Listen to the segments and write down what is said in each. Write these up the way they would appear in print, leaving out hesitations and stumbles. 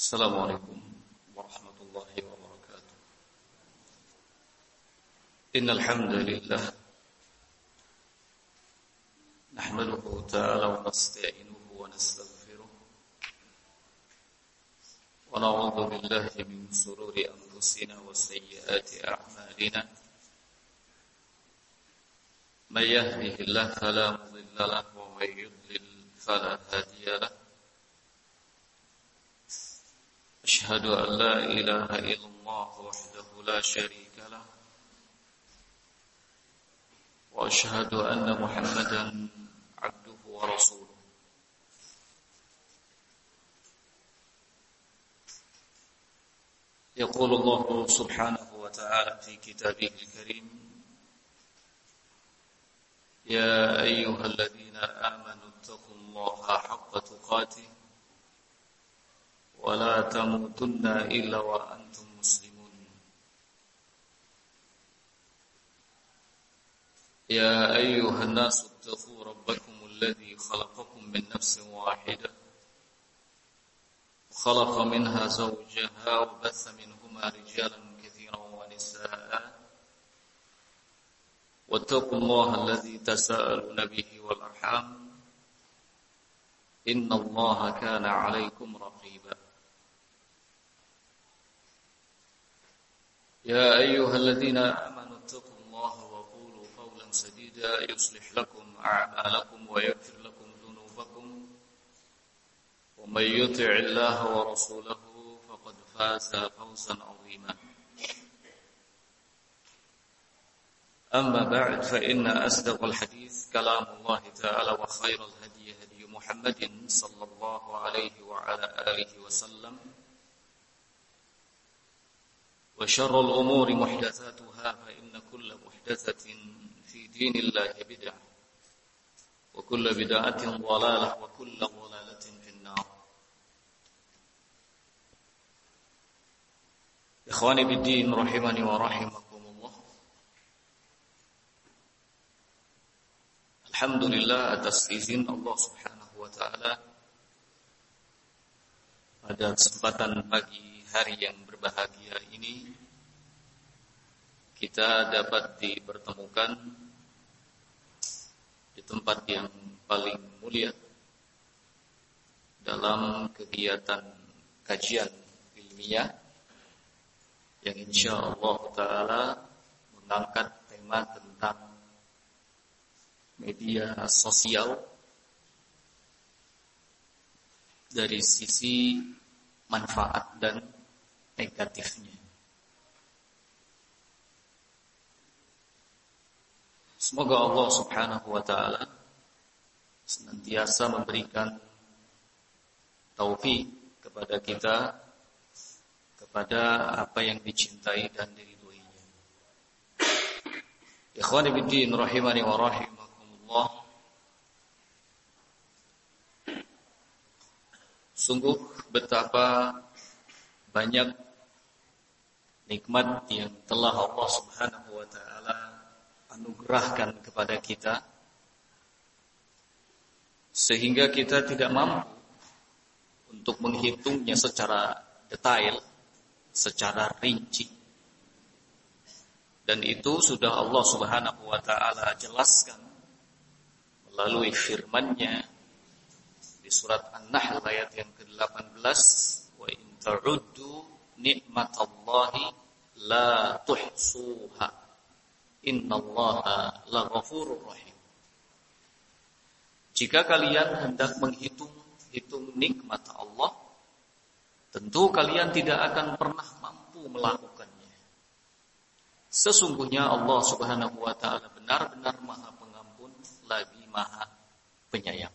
Assalamualaikum warahmatullahi wabarakatuh. Innal hamdalillah nahmaduhu ta'ala wa nasta'inuhu wa nastaghfiruh wa na'udzu billahi min shururi anfusina wa sayyiati a'malina. May yahdihillahu fala mudilla lahu wa may yudlil fala hadiya lahu. أشهد أن لا إله إلا الله وحده لا شريك له وأشهد أن محمدا عبده ورسوله يقول الله سبحانه وتعالى في كتابه الكريم يا أيها الذين آمنوا اتقوا الله حق تقاته ولا تموتن إلا وأنتم مسلمون يا أيها الناس اتقوا ربكم الذي خلقكم من نفس واحدة وخلق منها زوجها وبث منهما رجالا كثيرا ونساء واتقوا الله الذي تساءلون به والأرحام إن الله كان عليكم رقيبا يا أيها الذين آمنوا اتقوا الله وقولوا قولا سديدا يصلح لكم أعمالكم ويغفر لكم ذنوبكم ومن يطع الله ورسوله فقد فاز فوزا عظيما أما بعد فإن أصدق الحديث كلام الله تعالى وخير الهدي هدي محمد صلى الله عليه وعلى آله وسلم وشر الأمور محدثاتها فإن كل محدثة في دين الله بدعة وكل بدعة ضلالة وكل ضلالة في النار. إخواني بالدين رحمني ورحمكم الله. Alhamdulillah atas izin Allah Subhanahu wa taala pada kesempatan pagi hari yang berbahagia ini kita dapat dipertemukan di tempat yang paling mulia dalam kegiatan kajian ilmiah yang insyaallah taala mengangkat tema tentang media sosial dari sisi manfaat dan negatifnya. Semoga Allah Subhanahu wa taala senantiasa memberikan taufik kepada kita kepada apa yang dicintai dan diridhoinya. Ikhwani biddin rahimani wa rahimakumullah. Sungguh betapa banyak nikmat yang telah Allah Subhanahu wa taala anugerahkan kepada kita sehingga kita tidak mampu untuk menghitungnya secara detail, secara rinci. Dan itu sudah Allah Subhanahu wa taala jelaskan melalui firman-Nya di surat An-Nahl ayat yang ke-18, wa in ta'uddu ni'matallahi la tuhsuha innallaha laghafurur rahim. Jika kalian hendak menghitung nikmat Allah, tentu kalian tidak akan pernah mampu melakukannya. Sesungguhnya Allah Subhanahu wa taala benar-benar Maha Pengampun lagi Maha Penyayang.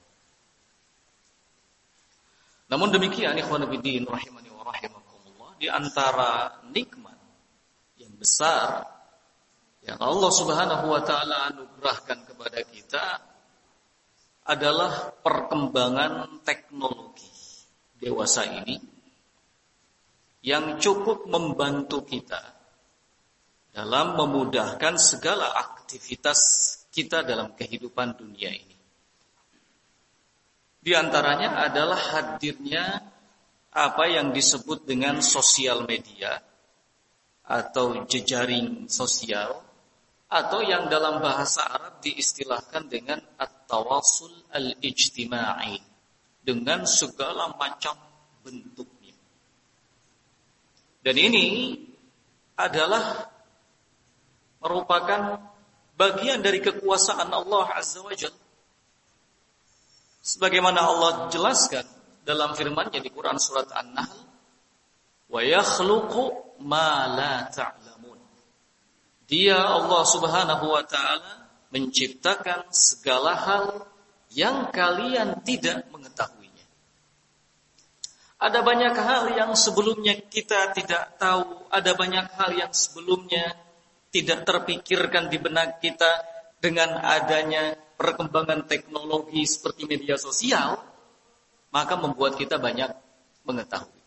Namun demikian ikhwan fillah rahimani wa rahimakumullah, di antara nikmat yang besar yang Allah Subhanahu wa taala anugerahkan kepada kita adalah perkembangan teknologi dewasa ini yang cukup membantu kita dalam memudahkan segala aktivitas kita dalam kehidupan dunia ini. Di antaranya adalah hadirnya apa yang disebut dengan sosial media atau jejaring sosial, atau yang dalam bahasa Arab diistilahkan dengan at-tawassul al-ijtima'i, dengan segala macam bentuknya. Dan ini adalah merupakan bagian dari kekuasaan Allah Azza wa Jalla. Sebagaimana Allah jelaskan dalam firman-Nya di Quran surat An-Nahl, wa yakhluqu ma la ta'lamun. Dia Allah Subhanahu wa taala menciptakan segala hal yang kalian tidak mengetahuinya. Ada banyak hal yang sebelumnya kita tidak tahu, ada banyak hal yang sebelumnya tidak terpikirkan di benak kita. Dengan adanya perkembangan teknologi seperti media sosial, maka membuat kita banyak mengetahui.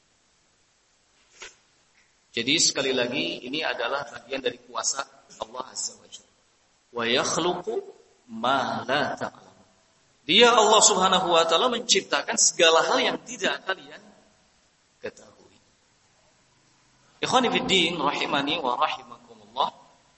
Jadi sekali lagi ini adalah bagian dari kuasa Allah Azza wa Jalla. Wa yakhluqu ma la ta'lamun. Dia Allah Subhanahu wa taala menciptakan segala hal yang tidak kalian ketahui. Ikhwani fid din rahimani wa rahimakumullah.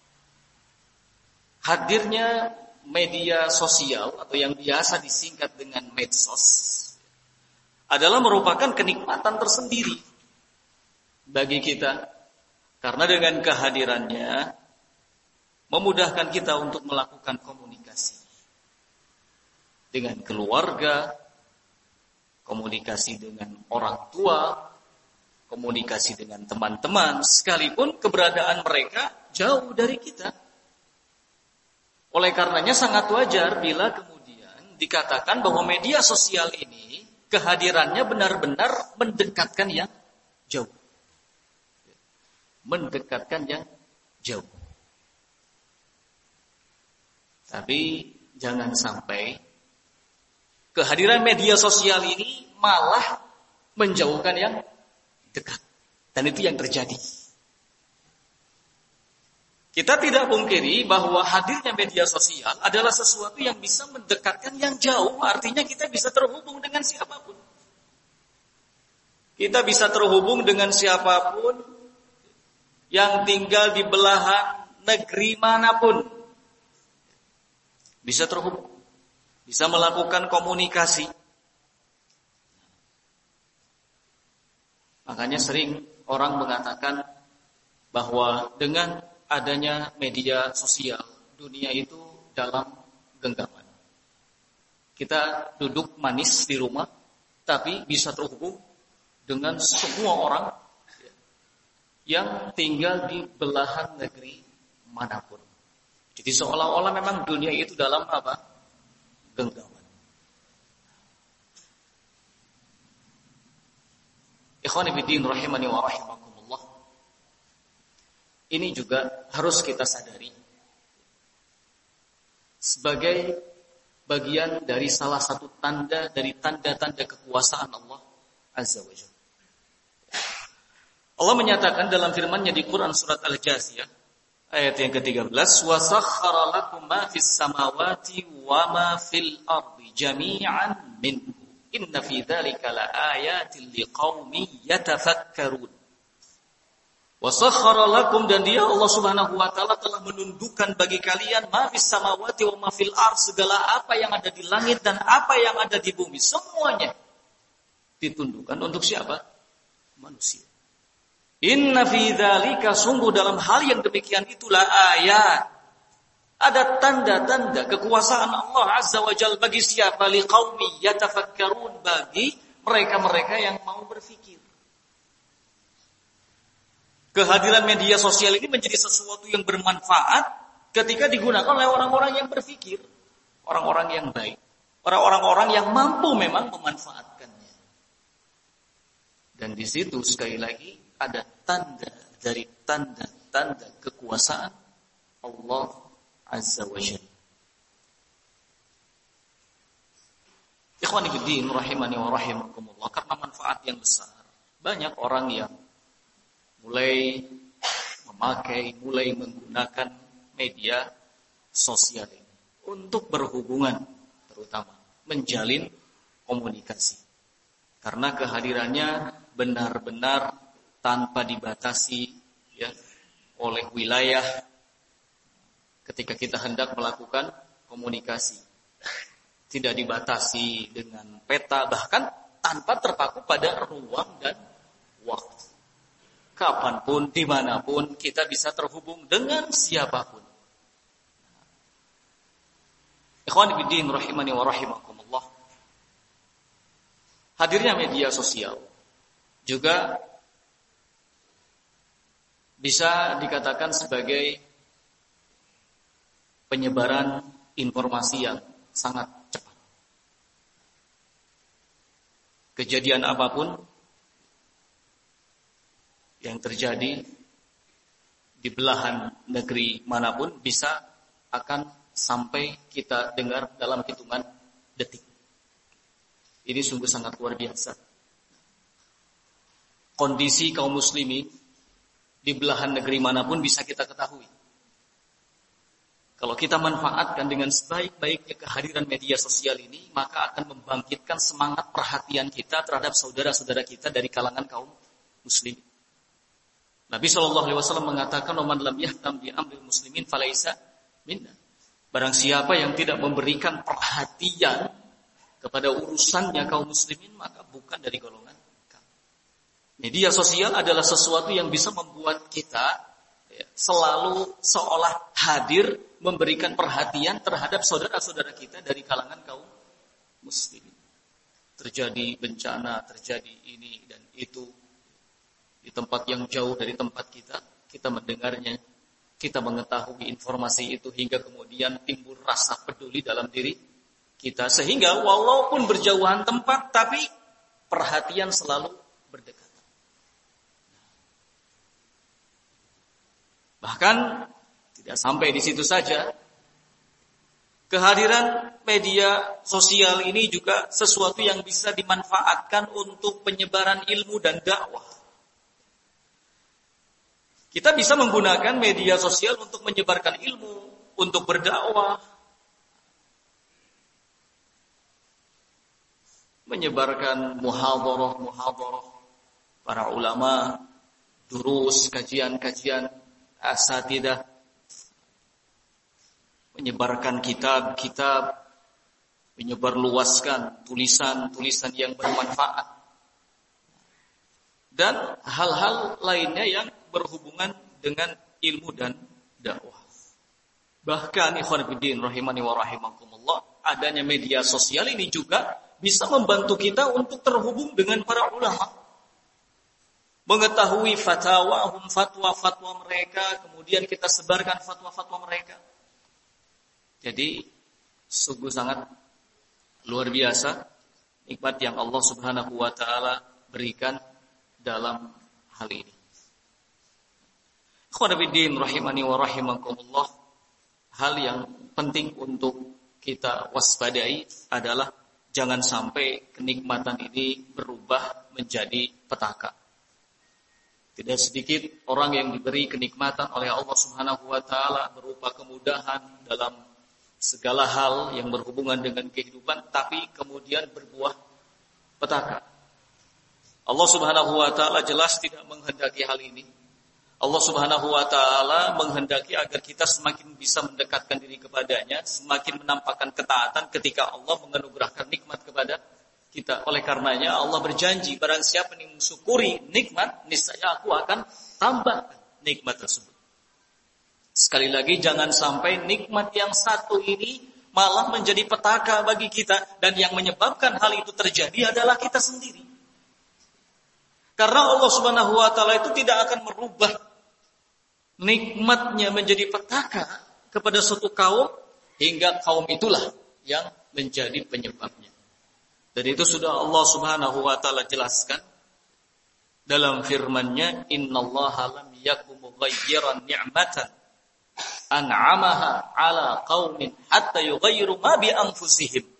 Hadirnya media sosial atau yang biasa disingkat dengan medsos adalah merupakan kenikmatan tersendiri bagi kita, karena dengan kehadirannya memudahkan kita untuk melakukan komunikasi dengan keluarga, komunikasi dengan orang tua, komunikasi dengan teman-teman, sekalipun keberadaan mereka jauh dari kita. Oleh karenanya sangat wajar bila kemudian dikatakan bahwa media sosial ini kehadirannya benar-benar mendekatkan yang jauh. Mendekatkan yang jauh. Tapi jangan sampai kehadiran media sosial ini malah menjauhkan yang dekat. Dan itu yang terjadi. Kita tidak pungkiri bahwa hadirnya media sosial adalah sesuatu yang bisa mendekatkan yang jauh. Artinya kita bisa terhubung dengan siapapun. Kita bisa terhubung dengan siapapun yang tinggal di belahan negeri manapun. Bisa terhubung. Bisa melakukan komunikasi. Makanya sering orang mengatakan bahwa dengan adanya media sosial, dunia itu dalam genggaman. Kita duduk manis di rumah, tapi bisa terhubung dengan semua orang yang tinggal di belahan negeri manapun. Jadi seolah-olah memang dunia itu dalam apa? Genggaman. Ikhwani fiddin rahimani wa rahimakumullah. Ini juga harus kita sadari sebagai bagian dari salah satu tanda dari tanda-tanda kekuasaan Allah Azza wa Jalla. Allah menyatakan dalam firman-Nya di Quran surat Al-Jasiyah ayat yang ke-13, "Wa sakhkhara lakum ma fis samawati wa ma fil ardi jami'an minhu. Inna fi dzalika laayatin liqaumin yatafakkarun." Wa sakhkhara lakum, dan Dia Allah Subhanahu wa taala telah menundukkan bagi kalian ma fis samawati wa ma fil ard, segala apa yang ada di langit dan apa yang ada di bumi, semuanya ditundukkan untuk siapa? Manusia. Inna fi dzalika, sungguh dalam hal yang demikian itulah ayat. Ada tanda-tanda kekuasaan Allah Azza wa Jalla bagi siapa? Liqaumi yatafakkarun, bagi mereka-mereka yang mau berfikir. Kehadiran media sosial ini menjadi sesuatu yang bermanfaat ketika digunakan oleh orang-orang yang berfikir, orang-orang yang baik, orang-orang yang mampu memang memanfaatkannya. Dan di situ sekali lagi ada tanda dari tanda-tanda kekuasaan Allah Azza wa Jalla. Ikhwani fiddin rahimani wa rahimakumullah, karena manfaat yang besar, banyak orang yang mulai menggunakan media sosial ini untuk berhubungan, terutama menjalin komunikasi. Karena kehadirannya benar-benar tanpa dibatasi ya oleh wilayah ketika kita hendak melakukan komunikasi. Tidak dibatasi dengan peta, bahkan tanpa terpaku pada ruang dan waktu. Kapanpun, dimanapun kita bisa terhubung dengan siapapun. Ikhwan fillah rahimani wa rahimakumullah. Hadirnya media sosial juga bisa dikatakan sebagai penyebaran informasi yang sangat cepat. Kejadian apapun yang terjadi di belahan negeri manapun bisa akan sampai kita dengar dalam hitungan detik. Ini sungguh sangat luar biasa. Kondisi kaum muslimin di belahan negeri manapun bisa kita ketahui. Kalau kita manfaatkan dengan sebaik-baiknya kehadiran media sosial ini, maka akan membangkitkan semangat perhatian kita terhadap saudara-saudara kita dari kalangan kaum muslimin. Nabi SAW mengatakan, "Man lam yahtam bi amril muslimin falaisa minna." Barang siapa yang tidak memberikan perhatian kepada urusannya kaum muslimin, maka bukan dari golongan kami. Media sosial adalah sesuatu yang bisa membuat kita selalu seolah hadir memberikan perhatian terhadap saudara-saudara kita dari kalangan kaum muslimin. Terjadi bencana, terjadi ini dan itu di tempat yang jauh dari tempat kita, kita mendengarnya, kita mengetahui informasi itu hingga kemudian timbul rasa peduli dalam diri kita. Sehingga walaupun berjauhan tempat, tapi perhatian selalu berdekatan. Bahkan tidak sampai di situ saja. Kehadiran media sosial ini juga sesuatu yang bisa dimanfaatkan untuk penyebaran ilmu dan dakwah. Kita bisa menggunakan media sosial untuk menyebarkan ilmu, untuk berdakwah, menyebarkan muhadharah para ulama, durus, kajian-kajian asatidah, menyebarkan kitab-kitab, menyebarluaskan tulisan-tulisan yang bermanfaat, dan hal-hal lainnya yang berhubungan dengan ilmu dan dakwah. Bahkan ikhwan fillah rahimani wa rahimakumullah, adanya media sosial ini juga bisa membantu kita untuk terhubung dengan para ulama, mengetahui fatwa-fatwa mereka, kemudian kita sebarkan fatwa-fatwa mereka. Jadi sungguh sangat luar biasa nikmat yang Allah Subhanahu wa taala berikan dalam hal ini. Ikhwanabiddin rahimani wa rahimakumullah, hal yang penting untuk kita waspadai adalah jangan sampai kenikmatan ini berubah menjadi petaka. Tidak sedikit orang yang diberi kenikmatan oleh Allah Subhanahu wa taala berupa kemudahan dalam segala hal yang berhubungan dengan kehidupan, tapi kemudian berbuah petaka. Allah Subhanahu wa taala jelas tidak menghendaki hal ini. Allah Subhanahu wa taala menghendaki agar kita semakin bisa mendekatkan diri kepadanya, semakin menampakkan ketaatan ketika Allah menganugerahkan nikmat kepada kita. Oleh karenanya Allah berjanji, barang siapa yang mensyukuri nikmat, niscaya aku akan tambahkan nikmat tersebut. Sekali lagi, jangan sampai nikmat yang satu ini malah menjadi petaka bagi kita, dan yang menyebabkan hal itu terjadi adalah kita sendiri. Karena Allah Subhanahu wa taala itu tidak akan merubah nikmatnya menjadi petaka kepada suatu kaum hingga kaum itulah yang menjadi penyebabnya. Dan itu sudah Allah Subhanahu wa taala jelaskan dalam firman-Nya, "Innallaha lam yakum mughayyiran ni'matan an'amaha 'ala qaumin hatta yughayyiru ma bi anfusihim."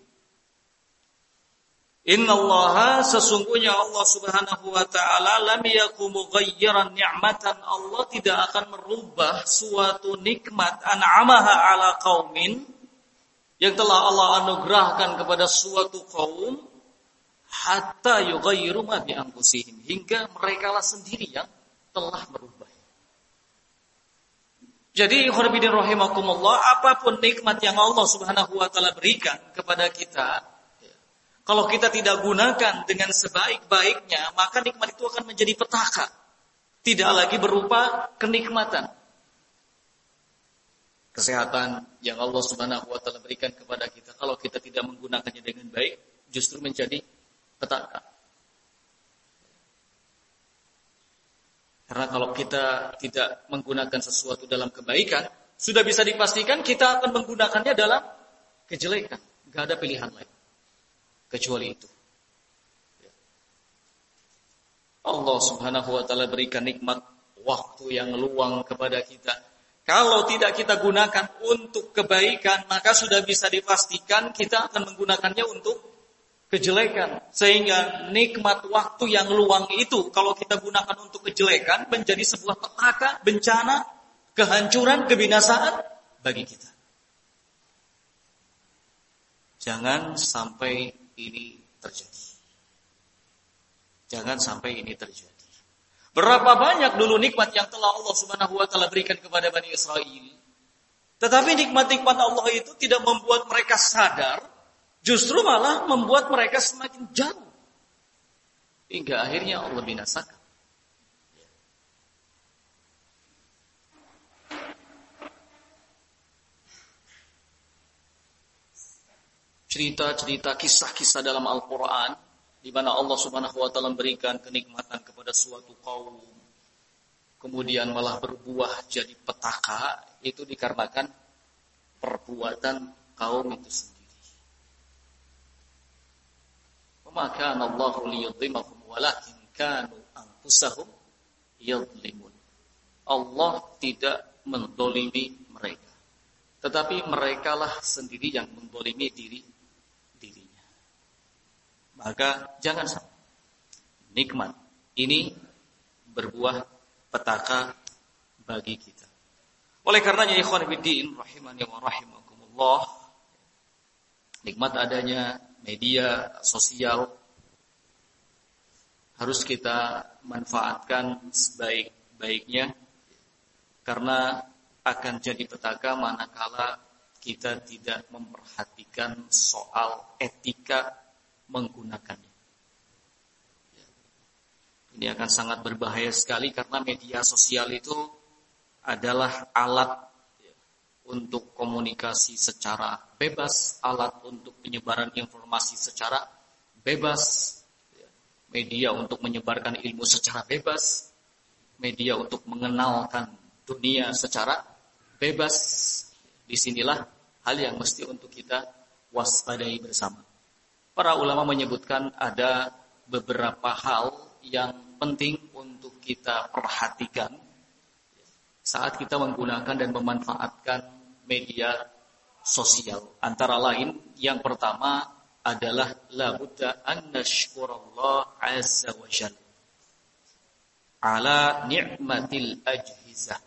Innallaha, sesungguhnya Allah Subhanahu wa taala, lam yakum mughayyiran ni'matan, Allah tidak akan merubah suatu nikmat an'amaha 'ala qaumin, yang telah Allah anugerahkan kepada suatu kaum, hatta yughayyiru ma bi anfusihim, hingga merekalah sendiri yang telah merubah. Jadi ikhwatiddin rahimakumullah, apapun nikmat yang Allah Subhanahu wa taala berikan kepada kita, kalau kita tidak gunakan dengan sebaik-baiknya, maka nikmat itu akan menjadi petaka, tidak lagi berupa kenikmatan. Kesehatan yang Allah Subhanahu wa taala berikan kepada kita, kalau kita tidak menggunakannya dengan baik, justru menjadi petaka. Karena kalau kita tidak menggunakan sesuatu dalam kebaikan, sudah bisa dipastikan kita akan menggunakannya dalam kejelekan. Gak ada pilihan lain kecuali itu. Allah Subhanahu wa taala berikan nikmat waktu yang luang kepada kita. Kalau tidak kita gunakan untuk kebaikan, maka sudah bisa dipastikan kita akan menggunakannya untuk kejelekan. Sehingga nikmat waktu yang luang itu kalau kita gunakan untuk kejelekan menjadi sebuah petaka, bencana, kehancuran, kebinasaan bagi kita. Jangan sampai ini terjadi. Jangan sampai ini terjadi. Berapa banyak dulu nikmat yang telah Allah Subhanahu wa taala berikan kepada Bani Israel. Tetapi nikmat-nikmat Allah itu tidak membuat mereka sadar, justru malah membuat mereka semakin jauh. Hingga akhirnya Allah binasakan. Cerita-cerita, kisah-kisah dalam Al-Quran, di mana Allah Subhanahu wa taala memberikan kenikmatan kepada suatu kaum, kemudian malah berbuah jadi petaka, itu dikarenakan perbuatan kaum itu sendiri. Wa kana Allahu liyudhimahum walakin kanu anfusahum yadhlimun. Allah tidak mendolimi mereka, tetapi merekalah sendiri yang mendolimi dirinya. Maka jangan sampai nikmat ini berbuah petaka bagi kita. Oleh karenanya ikhwan fillah rahimani wa rahimakumullah, nikmat adanya media sosial harus kita manfaatkan sebaik-baiknya, karena akan jadi petaka manakala kita tidak memperhatikan soal etika menggunakannya. Ini akan sangat berbahaya sekali, karena media sosial itu adalah alat untuk komunikasi secara bebas, alat untuk penyebaran informasi secara bebas, media untuk menyebarkan ilmu secara bebas, media untuk mengenalkan dunia secara bebas. Disinilah hal yang mesti untuk kita waspadai bersama. Para ulama menyebutkan ada beberapa hal yang penting untuk kita perhatikan saat kita menggunakan dan memanfaatkan media sosial. Antara lain, yang pertama adalah la budda an nashkurallah azza wa jalla ala ni'matil ajhizah.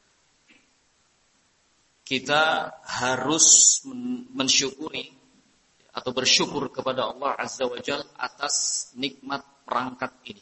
Kita harus mensyukuri atau bersyukur kepada Allah Azza wa Jalla atas nikmat perangkat ini,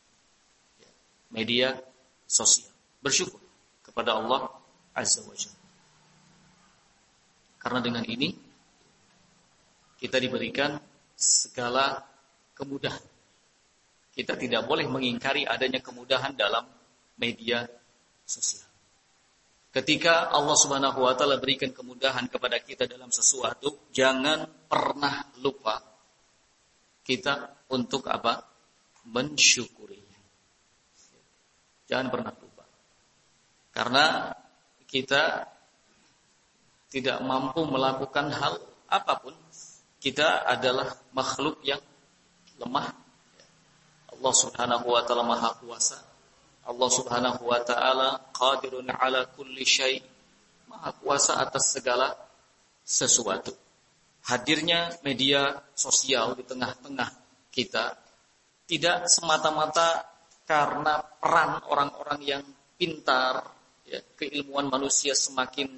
media sosial. Bersyukur kepada Allah Azza wa Jalla, karena dengan ini kita diberikan segala kemudahan. Kita tidak boleh mengingkari adanya kemudahan dalam media sosial. Ketika Allah Subhanahu wa taala berikan kemudahan kepada kita dalam sesuatu, jangan pernah lupa kita untuk apa? Mensyukurinya. Jangan pernah lupa. Karena kita tidak mampu melakukan hal apapun. Kita adalah makhluk yang lemah. Allah Subhanahu wa taala Maha Kuasa. Allah Subhanahu wa ta'ala qadirun ala kulli syai', Maha kuasa atas segala sesuatu. Hadirnya media sosial di tengah-tengah kita tidak semata-mata karena peran orang-orang yang pintar, ya, keilmuan manusia semakin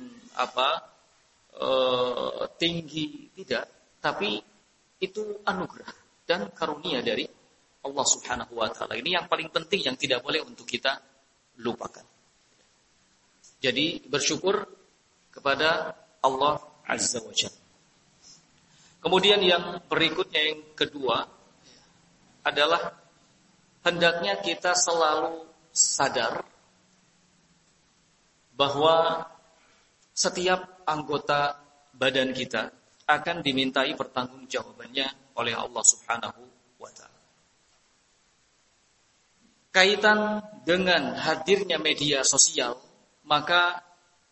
tinggi, tidak, tapi itu anugerah dan karunia dari Allah Subhanahu wa taala. Ini yang paling penting yang tidak boleh untuk kita lupakan. Jadi bersyukur kepada Allah Azza wa Jalla. Kemudian yang berikutnya, yang kedua adalah hendaknya kita selalu sadar bahwa setiap anggota badan kita akan dimintai pertanggungjawabannya oleh Allah Subhanahu wa taala. Kaitan dengan hadirnya media sosial, maka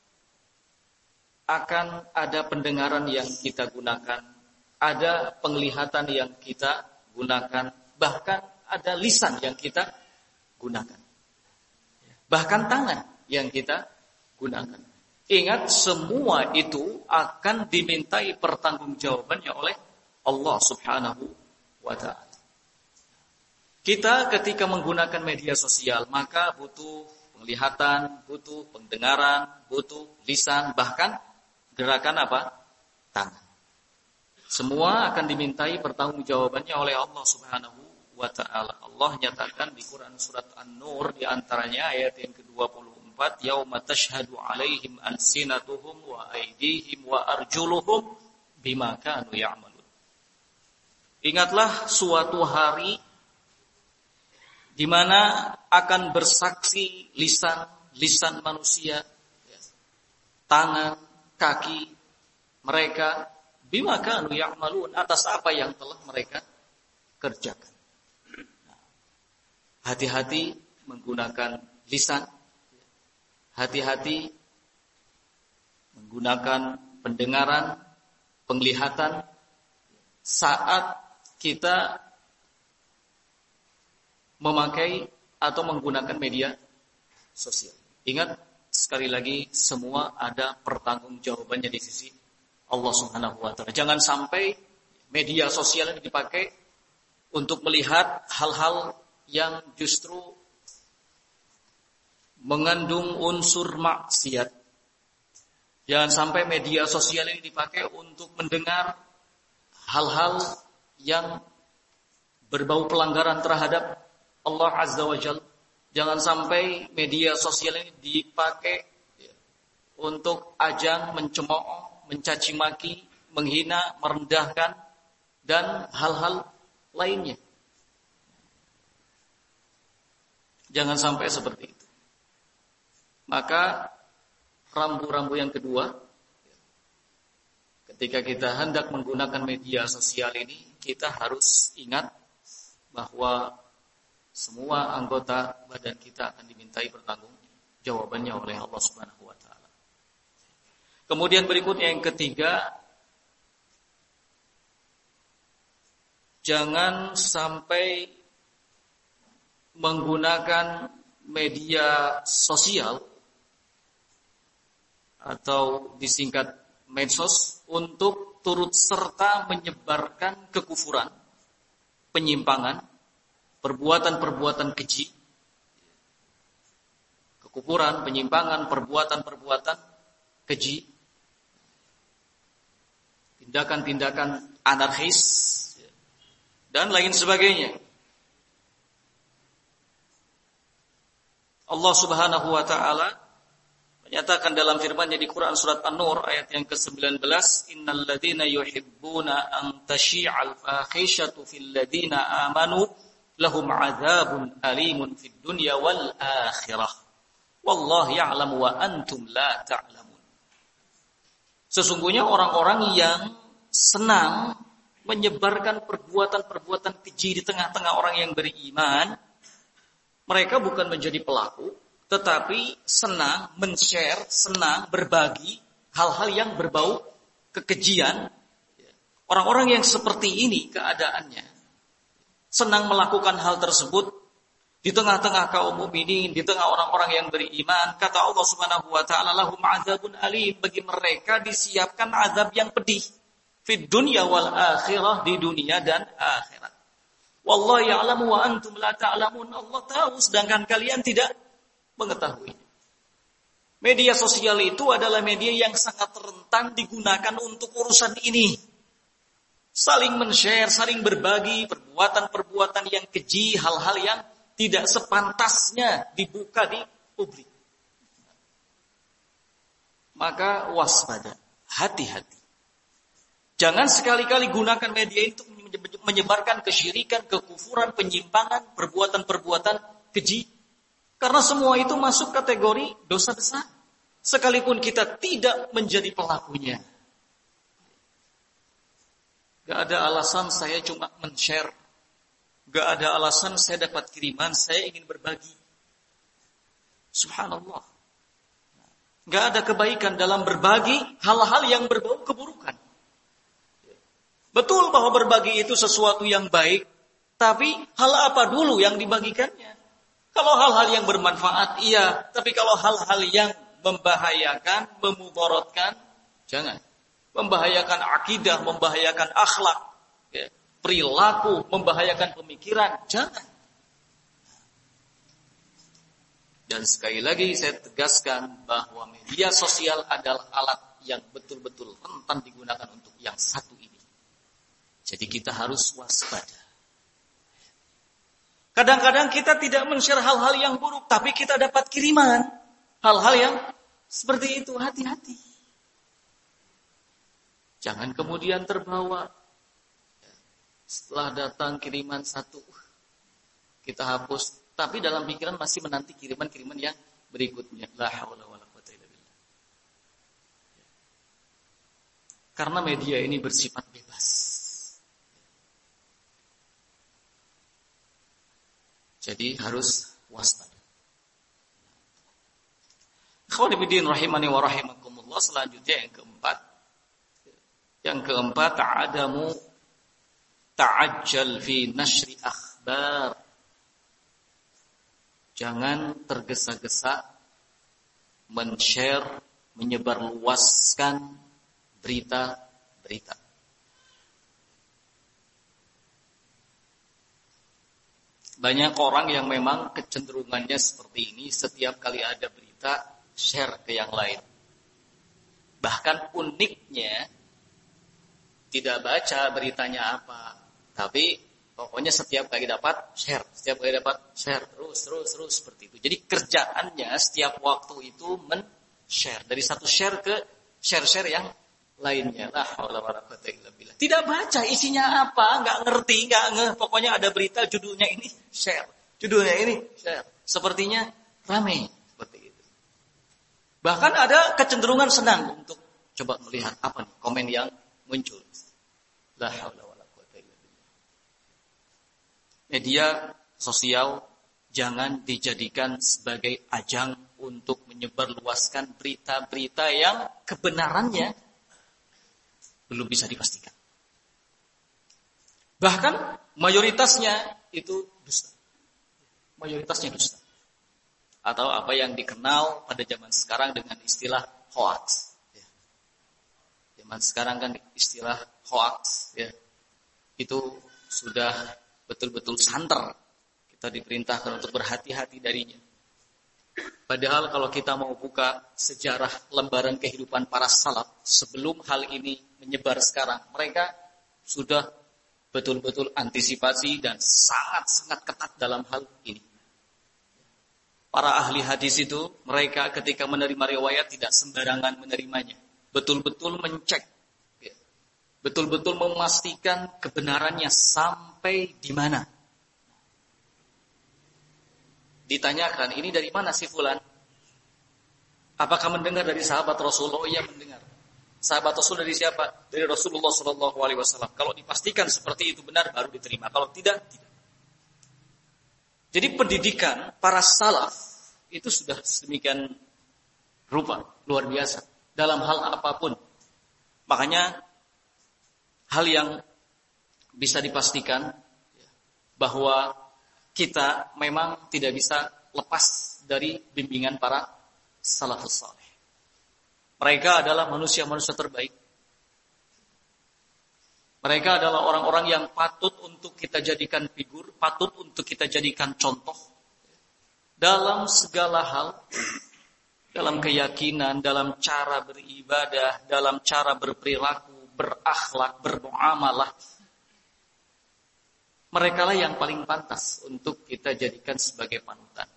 akan ada pendengaran yang kita gunakan, ada penglihatan yang kita gunakan, bahkan ada lisan yang kita gunakan, bahkan tangan yang kita gunakan. Ingat, semua itu akan dimintai pertanggungjawabannya oleh Allah Subhanahu wa ta'ala. Kita ketika menggunakan media sosial, maka butuh penglihatan, butuh pendengaran, butuh lisan, bahkan gerakan apa? Tangan. Semua akan dimintai pertanggungjawabannya oleh Allah Subhanahu wa ta'ala. Allah nyatakan di Quran surat An-Nur, di antaranya ayat yang ke-24, yauma tashhadu 'alaihim alsinatuhum wa aydihim wa arjuluhum bima kanu ya'malun. Ingatlah suatu hari di mana akan bersaksi lisan manusia, tangan, kaki mereka, bima kanu ya'malun, atas apa yang telah mereka kerjakan. Hati-hati menggunakan lisan, hati-hati menggunakan pendengaran, penglihatan saat kita memakai atau menggunakan media sosial. Ingat, sekali lagi, semua ada pertanggungjawabannya di sisi Allah Subhanahu wa ta'ala. Jangan sampai media sosial ini dipakai untuk melihat hal-hal yang justru mengandung unsur maksiat. Jangan sampai media sosial ini dipakai untuk mendengar hal-hal yang berbau pelanggaran terhadap Allah Azza wa Jalla. Jangan sampai media sosial ini dipakai untuk ajang mencemooh, mencaci maki, menghina, merendahkan, dan hal-hal lainnya. Jangan sampai seperti itu. Maka rambu-rambu yang kedua, ketika kita hendak menggunakan media sosial ini, kita harus ingat bahwa semua anggota badan kita akan dimintai pertanggungjawabannya oleh Allah Subhanahu wa taala. Kemudian berikutnya yang ketiga, jangan sampai menggunakan media sosial atau disingkat medsos untuk turut serta menyebarkan kekufuran, penyimpangan, perbuatan-perbuatan keji, kekufuran, penyimpangan, perbuatan-perbuatan keji, tindakan-tindakan anarkis, dan lain sebagainya. Allah Subhanahu wa ta'ala menyatakan dalam firman-Nya di Quran surat An-Nur ayat yang ke-19, innal ladzina yuhibbuna an tashi'al fakhishatu fil ladzina amanu lahum 'adzabun alimun fid dunya wal akhirah wallahu ya'lamu wa antum la ta'lamun. Sesungguhnya orang-orang yang senang menyebarkan perbuatan-perbuatan keji di tengah-tengah orang yang beriman, mereka bukan menjadi pelaku, tetapi senang men-share, senang berbagi hal-hal yang berbau kekejian. Orang-orang yang seperti ini keadaannya, senang melakukan hal tersebut di tengah-tengah kaum mukminin, di tengah orang-orang yang beriman. Kata Allah Subhanahu wa ta'ala, lahum 'adzabun alim, bagi mereka disiapkan azab yang pedih fid dunya wal akhirah, di dunia dan akhirat. Wallahu ya'lamu wa antum la ta'lamun. Allah tahu sedangkan kalian tidak mengetahui. Media sosial itu adalah media yang sangat rentan digunakan untuk urusan ini. saling men-share, saling berbagi perbuatan-perbuatan yang keji, hal-hal yang tidak sepantasnya dibuka di publik. Maka waspada, hati-hati. Jangan sekali-kali gunakan media itu untuk menyebarkan kesyirikan, kekufuran, penyimpangan, perbuatan-perbuatan keji. Karena semua itu masuk kategori dosa besar. Sekalipun kita tidak menjadi pelakunya. Gak ada alasan saya cuma men-share. Gak ada alasan saya dapat kiriman, saya ingin berbagi. Subhanallah. Gak ada kebaikan dalam berbagi hal-hal yang berbau keburukan. Betul bahwa berbagi itu sesuatu yang baik, tapi hal apa dulu yang dibagikannya? Kalau hal-hal yang bermanfaat, iya. Tapi kalau hal-hal yang membahayakan, memudaratkan, jangan. Membahayakan akidah, membahayakan akhlak, perilaku, membahayakan pemikiran, jangan. Dan sekali lagi saya tegaskan bahwa media sosial adalah alat yang betul-betul rentan digunakan untuk yang satu ini. Jadi kita harus waspada. Kadang-kadang kita tidak men-share hal-hal yang buruk, tapi kita dapat kiriman hal-hal yang seperti itu. Hati-hati. Jangan kemudian terbawa. Setelah datang kiriman satu, kita hapus. Tapi dalam pikiran masih menanti kiriman-kiriman yang berikutnya. La haula wala quwwata illa billah. Karena media ini bersifat bebas. Jadi harus waspada. Ikhwani fillah rahimani wa rahimakumullah. Selanjutnya yang keempat. Yang keempat, adamu ta'ajjal fi nashri akhbar. Jangan tergesa-gesa men-share, menyebarluaskan berita-berita. Banyak orang yang memang kecenderungannya seperti ini, setiap kali ada berita, share ke yang lain. Bahkan uniknya, tidak baca beritanya apa, tapi pokoknya setiap kali dapat share, terus seperti itu. Jadi kerjaannya setiap waktu itu men-share, dari satu share ke share yang lainnya. La haula wala quwwata illa billah. Tidak baca isinya apa, enggak ngerti, enggak ngeh, pokoknya ada berita judulnya ini share, judulnya ini share. Sepertinya ramai seperti itu. Bahkan ada kecenderungan senang untuk coba melihat apa nih komen yang muncul. La haula wala quwwata illa billah. Media sosial jangan dijadikan sebagai ajang untuk menyebarluaskan berita-berita yang kebenarannya belum bisa dipastikan. Bahkan mayoritasnya itu dusta. Mayoritasnya dusta. Atau apa yang dikenal pada zaman sekarang dengan istilah hoax. Zaman sekarang kan istilah hoax, ya. Itu sudah betul-betul santer. Kita diperintahkan untuk berhati-hati darinya. Padahal kalau kita mau buka sejarah lembaran kehidupan para salaf sebelum hal ini menyebar sekarang, mereka sudah betul-betul antisipasi dan sangat-sangat ketat dalam hal ini. Para ahli hadis itu, mereka ketika menerima riwayat tidak sembarangan menerimanya. Betul-betul mencek, betul-betul memastikan kebenarannya sampai di mana. Ditanyakan, ini dari mana si fulan? Apakah mendengar dari sahabat Rasul? Oh iya mendengar. Sahabat Rasul dari siapa? Dari Rasulullah SAW. Kalau dipastikan seperti itu benar, baru diterima. Kalau tidak, tidak. Jadi pendidikan para salaf itu sudah sedemikian rupa, luar biasa. Dalam hal apapun. Makanya hal yang bisa dipastikan bahwa kita memang tidak bisa lepas dari bimbingan para salafus saleh. Mereka adalah manusia-manusia terbaik. Mereka adalah orang-orang yang patut untuk kita jadikan figur, patut untuk kita jadikan contoh dalam segala hal, dalam keyakinan, dalam cara beribadah, dalam cara berperilaku, berakhlak, bermuamalah, merekalah yang paling pantas untuk kita jadikan sebagai panutan.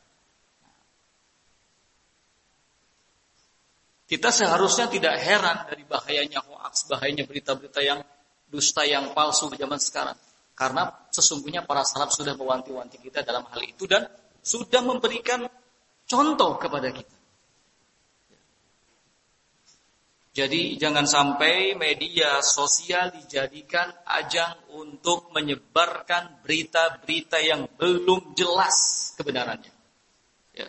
Kita seharusnya tidak heran dari bahayanya hoaks, bahayanya berita-berita yang dusta, yang palsu zaman sekarang. Karena sesungguhnya para salaf sudah mewanti-wanti kita dalam hal itu dan sudah memberikan contoh kepada kita. Jadi jangan sampai media sosial dijadikan ajang untuk menyebarkan berita-berita yang belum jelas kebenarannya. Ya.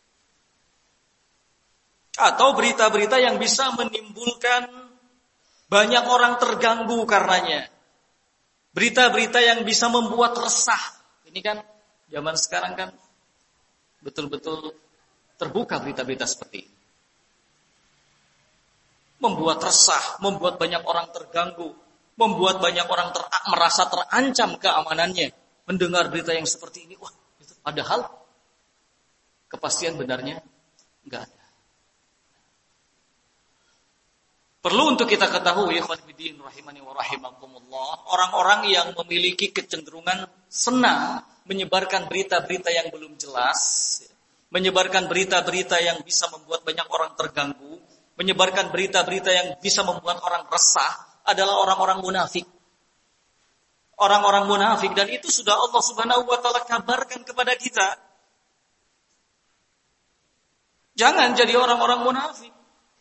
Atau berita-berita yang bisa menimbulkan banyak orang terganggu karenanya. Berita-berita yang bisa membuat resah. Ini kan zaman sekarang kan betul-betul terbuka berita-berita seperti ini. Membuat resah, membuat banyak orang terganggu, membuat banyak orang merasa terancam keamanannya. Mendengar berita yang seperti ini, wah, itu padahal kepastian benarnya enggak ada. Perlu untuk kita ketahui, ikhwan fillah rahimani wa rahimakumullah, orang-orang yang memiliki kecenderungan senang menyebarkan berita-berita yang belum jelas, menyebarkan berita-berita yang bisa membuat banyak orang terganggu, menyebarkan berita-berita yang bisa membuat orang resah, adalah orang-orang munafik. Orang-orang munafik, dan itu sudah Allah Subhanahu wa taala kabarkan kepada kita. Jangan jadi orang-orang munafik.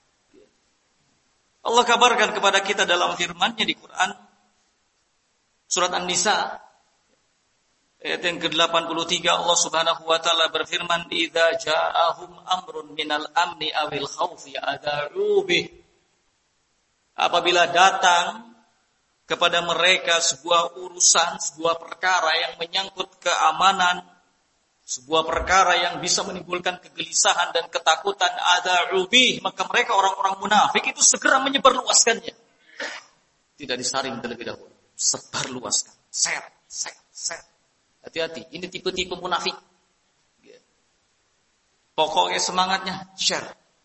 Allah kabarkan kepada kita dalam firman-Nya di Quran surat An-Nisa ayat yang ke-83, Allah Subhanahu wa taala berfirman, "Idza ja'ahum amrun minal amni awil khaufi ada'u bih." Apabila datang kepada mereka sebuah urusan, sebuah perkara yang menyangkut keamanan, sebuah perkara yang bisa menimbulkan kegelisahan dan ketakutan, ada'u bih, maka mereka orang-orang munafik itu segera menyebarluaskannya. Tidak disaring terlebih dahulu, sebarluaskan. Share. Hati-hati, ini tipe-tipe munafik. Pokoknya semangatnya share.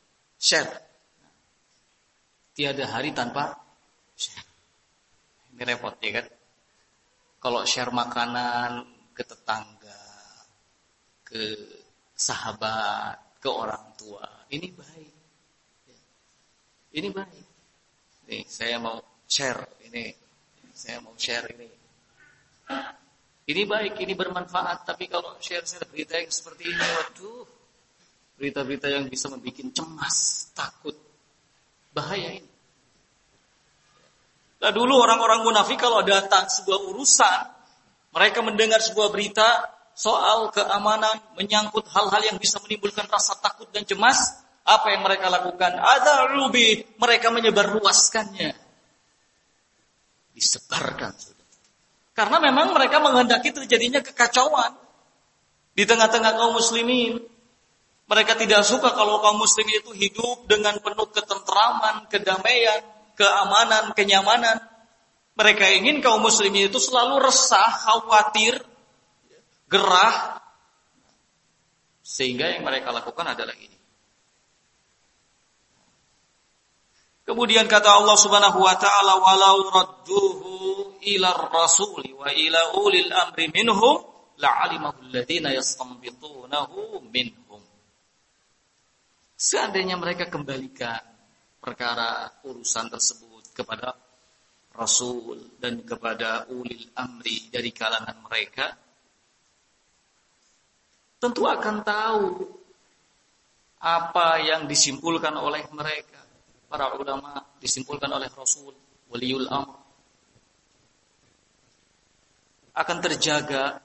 Tiada hari tanpa share. Ini repot ya kan? Kalau share makanan ke tetangga, ke sahabat, ke orang tua, ini baik. Ini baik. Nih, saya mau share ini. Ini baik, ini bermanfaat. Tapi kalau share berita yang seperti ini, waduh, berita-berita yang bisa membuat cemas, takut, bahaya ini. Nah, dulu orang-orang munafik kalau datang sebuah urusan, mereka mendengar sebuah berita soal keamanan, menyangkut hal-hal yang bisa menimbulkan rasa takut dan cemas, apa yang mereka lakukan? Ada'u bih, mereka menyebarluaskannya. Disebarkan. Karena memang mereka menghendaki terjadinya kekacauan di tengah-tengah kaum muslimin. Mereka tidak suka kalau kaum muslimin itu hidup dengan penuh ketentraman, kedamaian, keamanan, kenyamanan. Mereka ingin kaum muslimin itu selalu resah, khawatir, gerah. Sehingga yang mereka lakukan adalah ini. Kemudian kata Allah Subhanahu wa taala, walau radduhu ila rasuli wa ila ulil amri minhum la'alimahu alladziina yastanbitunahu minhum. Seandainya mereka kembalikan perkara urusan tersebut kepada Rasul dan kepada ulil amri dari kalangan mereka, tentu akan tahu apa yang disimpulkan oleh mereka. Para ulama, disimpulkan oleh Rasul, waliul amr, akan terjaga.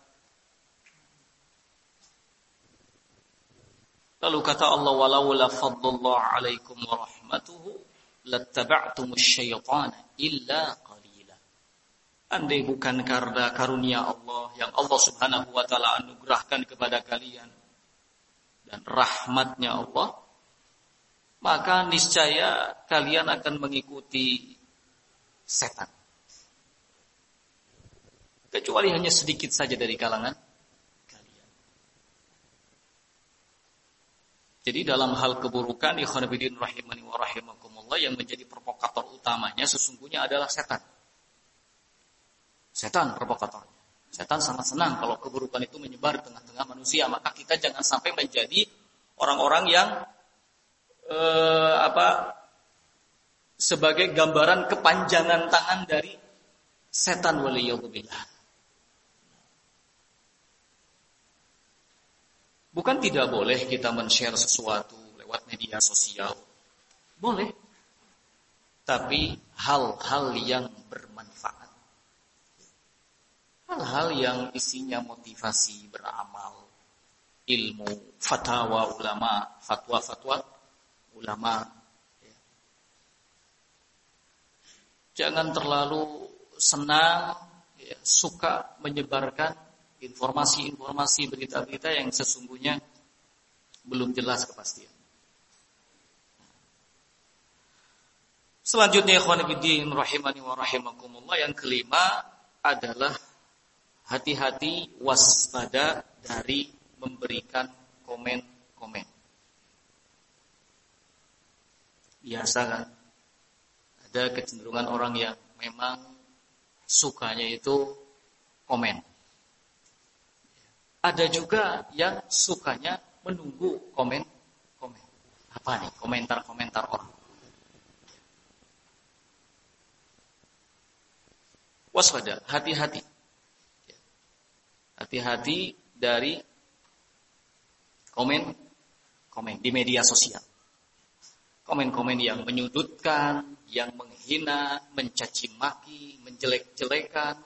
Lalu kata Allah, walaula fadlullah alaikum wa rahmatuhu lattaba'tumus syaitana illa qalila. Andai bukan karena karunia Allah yang Allah Subhanahu wa taala anugerahkan kepada kalian dan rahmatnya Allah, maka niscaya kalian akan mengikuti setan. Kecuali hanya sedikit saja dari kalangan kalian. Jadi dalam hal keburukan, ikhwan fillah rahimani wa rahimakumullah, yang menjadi provokator utamanya sesungguhnya adalah setan. Setan provokatornya. Setan sangat senang kalau keburukan itu menyebar di tengah-tengah manusia. Maka kita jangan sampai menjadi orang-orang yang sebagai gambaran kepanjangan tangan dari setan, waliyadzubillah. Bukan tidak boleh kita men-share sesuatu lewat media sosial. Boleh. Tapi hal-hal yang bermanfaat. Hal-hal yang isinya motivasi beramal, ilmu, fatwa ulama, fatwa-fatwa ulama. Jangan terlalu senang, suka menyebarkan informasi-informasi, berita-berita yang sesungguhnya belum jelas kepastian. Selanjutnya, ikhwan fillah rahimani wa rahimakumullah, yang kelima adalah hati-hati, waspada dari memberikan komen-komen. Biasa kan, ada kecenderungan orang yang memang sukanya itu komen. Ada juga yang sukanya menunggu komen. Apa nih? Komentar-komentar orang. Waspada, hati-hati. Hati-hati dari komen di media sosial. Komen-komen yang menyudutkan, yang menghina, mencaci maki, menjelek-jelekan.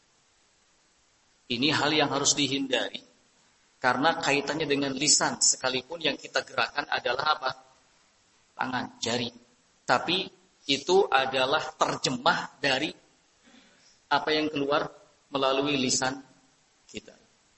Ini hal yang harus dihindari. Karena kaitannya dengan lisan. Sekalipun yang kita gerakan adalah apa? Tangan, jari. Tapi itu adalah terjemah dari apa yang keluar melalui lisan kita.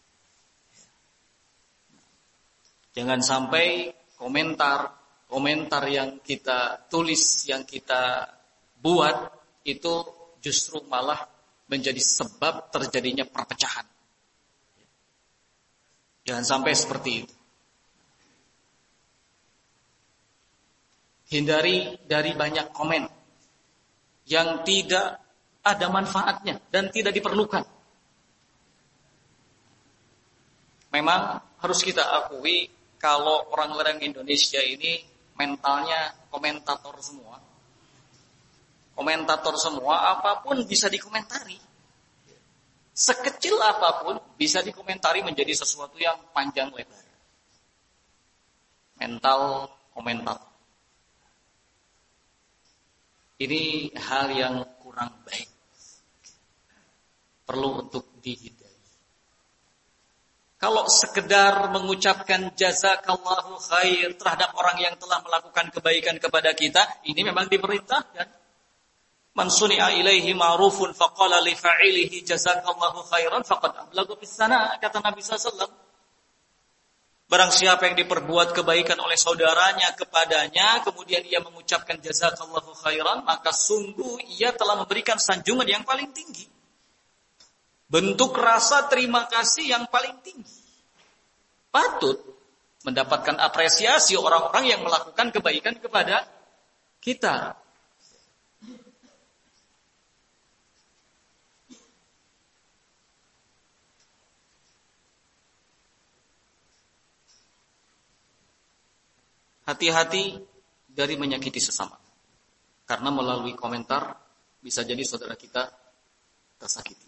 Jangan sampai komentar yang kita tulis, yang kita buat, itu justru malah menjadi sebab terjadinya perpecahan. Jangan sampai seperti itu. Hindari dari banyak komen yang tidak ada manfaatnya dan tidak diperlukan. Memang harus kita akui kalau orang-orang Indonesia ini mentalnya komentator semua. Komentator semua, apapun bisa dikomentari. Sekecil apapun bisa dikomentari menjadi sesuatu yang panjang lebar. Mental komentator. Ini hal yang kurang baik. Perlu untuk dihindari. Kalau sekedar mengucapkan jazakallahu khair terhadap orang yang telah melakukan kebaikan kepada kita, ini memang diperintahkan. Man suni'a ilaihi ma'rufun faqala li fa'ilihi jazakallahu khairan faqad ablagha bis sana, kata Nabi sallallahu. Barang siapa yang diperbuat kebaikan oleh saudaranya kepadanya, kemudian ia mengucapkan jazakallahu khairan, maka sungguh ia telah memberikan sanjungan yang paling tinggi. Bentuk rasa terima kasih yang paling tinggi. Patut mendapatkan apresiasi orang-orang yang melakukan kebaikan kepada kita. Hati-hati dari menyakiti sesama. Karena melalui komentar bisa jadi saudara kita tersakiti.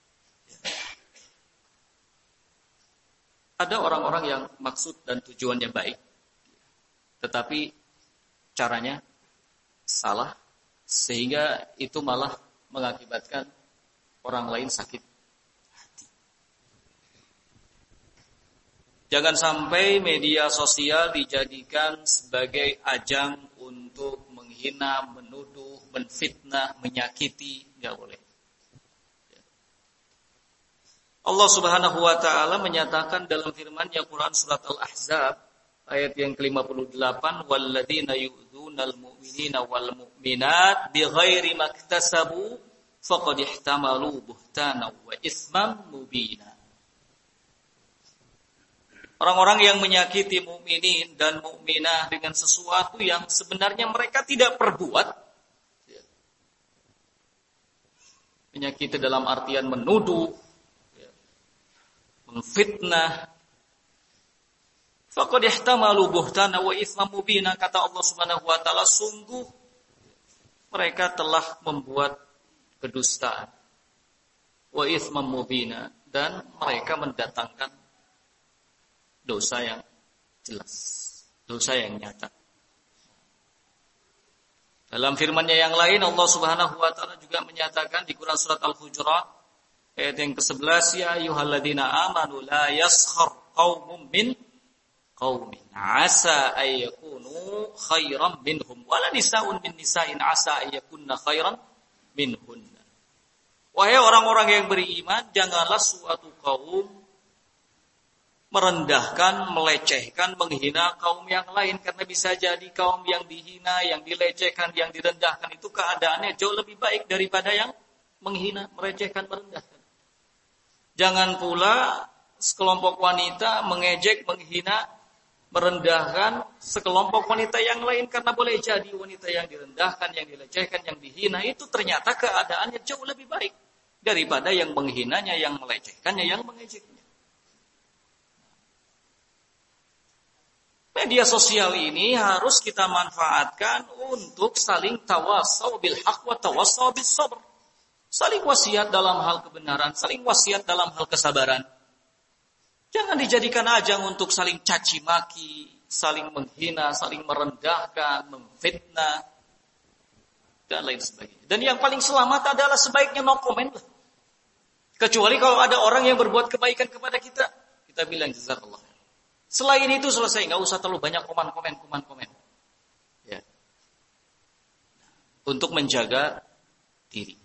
Ada orang-orang yang maksud dan tujuannya baik, tetapi caranya salah, sehingga itu malah mengakibatkan orang lain sakit hati. Jangan sampai media sosial dijadikan sebagai ajang untuk menghina, menuduh, menfitnah, menyakiti, enggak boleh. Allah Subhanahu wa taala menyatakan dalam firman-Nya Quran surat Al-Ahzab ayat yang ke-58, walladzina yu'dzunal mu'minina wal mu'minat bighairi maktasabu faqad ihtamalu buhtanan wa itsman mubina. Orang-orang yang menyakiti mukminin dan mukminah dengan sesuatu yang sebenarnya mereka tidak perbuat. Menyakiti dalam artian menuduh, memfitnah. Faqad ihtamalu buhtana wa itsman mubina, kata Allah Subhanahu wa taala, sungguh mereka telah membuat kedustaan. Wa itsman mubina, dan mereka mendatangkan dosa yang jelas, dosa yang nyata. Dalam firman-Nya yang lain Allah Subhanahu wa taala juga menyatakan di Quran surat Al-Hujurat ayat yang ke-11, ya ayyuhalladzina amanu la yaskhar qaumun min qaumin asa ay yakunu khairan minhum wala nisaa'un min nisa'in asa ay yakunna khairan minhunna. Wahai orang-orang yang beriman, janganlah suatu kaum merendahkan, melecehkan, menghina kaum yang lain, karena bisa jadi kaum yang dihina, yang dilecehkan, yang direndahkan itu keadaannya jauh lebih baik daripada yang menghina, melecehkan, merendahkan. Jangan pula sekelompok wanita mengejek, menghina, merendahkan sekelompok wanita yang lain, karena boleh jadi wanita yang direndahkan, yang dilecehkan, yang dihina itu ternyata keadaannya jauh lebih baik daripada yang menghinanya, yang melecehkannya, yang mengejeknya. Media sosial ini harus kita manfaatkan untuk saling tawasau bil haq wa tawasau bis sabr. Saling wasiat dalam hal kebenaran, saling wasiat dalam hal kesabaran. Jangan dijadikan ajang untuk saling caci maki, saling menghina, saling merendahkan, memfitnah, dan lain sebagainya. Dan yang paling selamat adalah sebaiknya no comment lah. Kecuali kalau ada orang yang berbuat kebaikan kepada kita, kita bilang jazakallah. Selain itu selesai, nggak usah terlalu banyak komen. Ya. Untuk menjaga diri.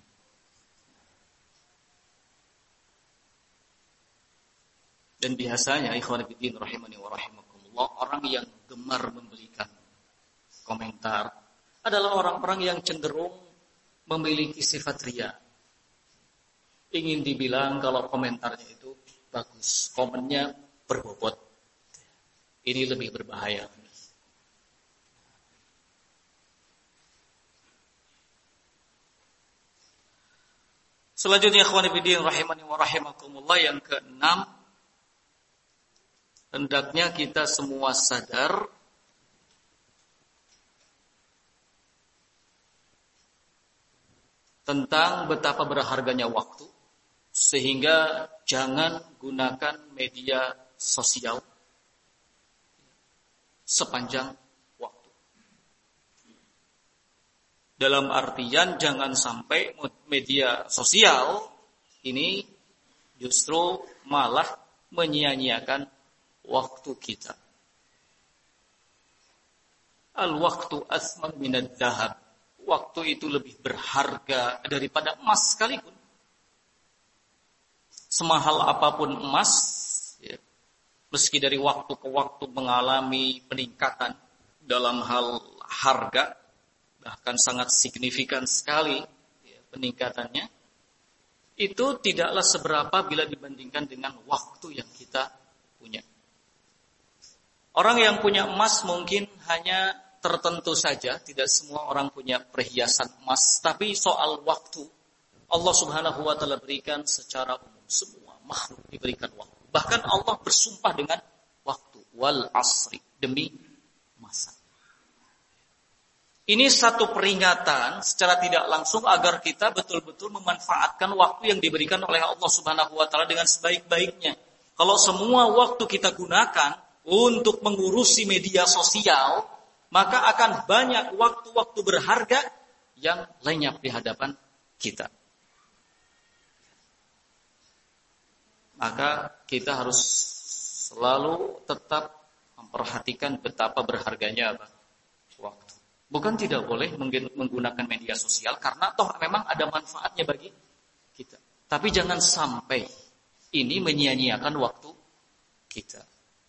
Dan biasanya ikhwan fillah rahimani wa rahimakumullah, orang yang gemar memberikan komentar adalah orang-orang yang cenderung memiliki sifat riya. Ingin dibilang kalau komentarnya itu bagus, komennya berbobot. Ini lebih berbahaya. Selanjutnya ikhwan fillah rahimani wa rahimakumullah, yang ke-6, hendaknya kita semua sadar tentang betapa berharganya waktu, sehingga jangan gunakan media sosial sepanjang waktu. Dalam artian jangan sampai media sosial ini justru malah menyia-nyiakan waktu kita. Al-waktu asman minad dhahab. Waktu itu lebih berharga daripada emas sekalipun. Semahal apapun emas, ya, meski dari waktu ke waktu mengalami peningkatan dalam hal harga, bahkan sangat signifikan sekali ya, peningkatannya, itu tidaklah seberapa bila dibandingkan dengan waktu yang kita punya. Orang yang punya emas mungkin hanya tertentu saja, tidak semua orang punya perhiasan emas, tapi soal waktu Allah Subhanahu wa taala berikan secara umum, semua makhluk diberikan waktu. Bahkan Allah bersumpah dengan waktu, wal asri, demi masa. Ini satu peringatan secara tidak langsung agar kita betul-betul memanfaatkan waktu yang diberikan oleh Allah Subhanahu wa taala dengan sebaik-baiknya. Kalau semua waktu kita gunakan untuk mengurusi media sosial, maka akan banyak waktu-waktu berharga yang lenyap di hadapan kita. Maka kita harus selalu tetap memperhatikan betapa berharganya waktu. Bukan tidak boleh menggunakan media sosial karena toh memang ada manfaatnya bagi kita. Tapi jangan sampai ini menyia-nyiakan waktu kita.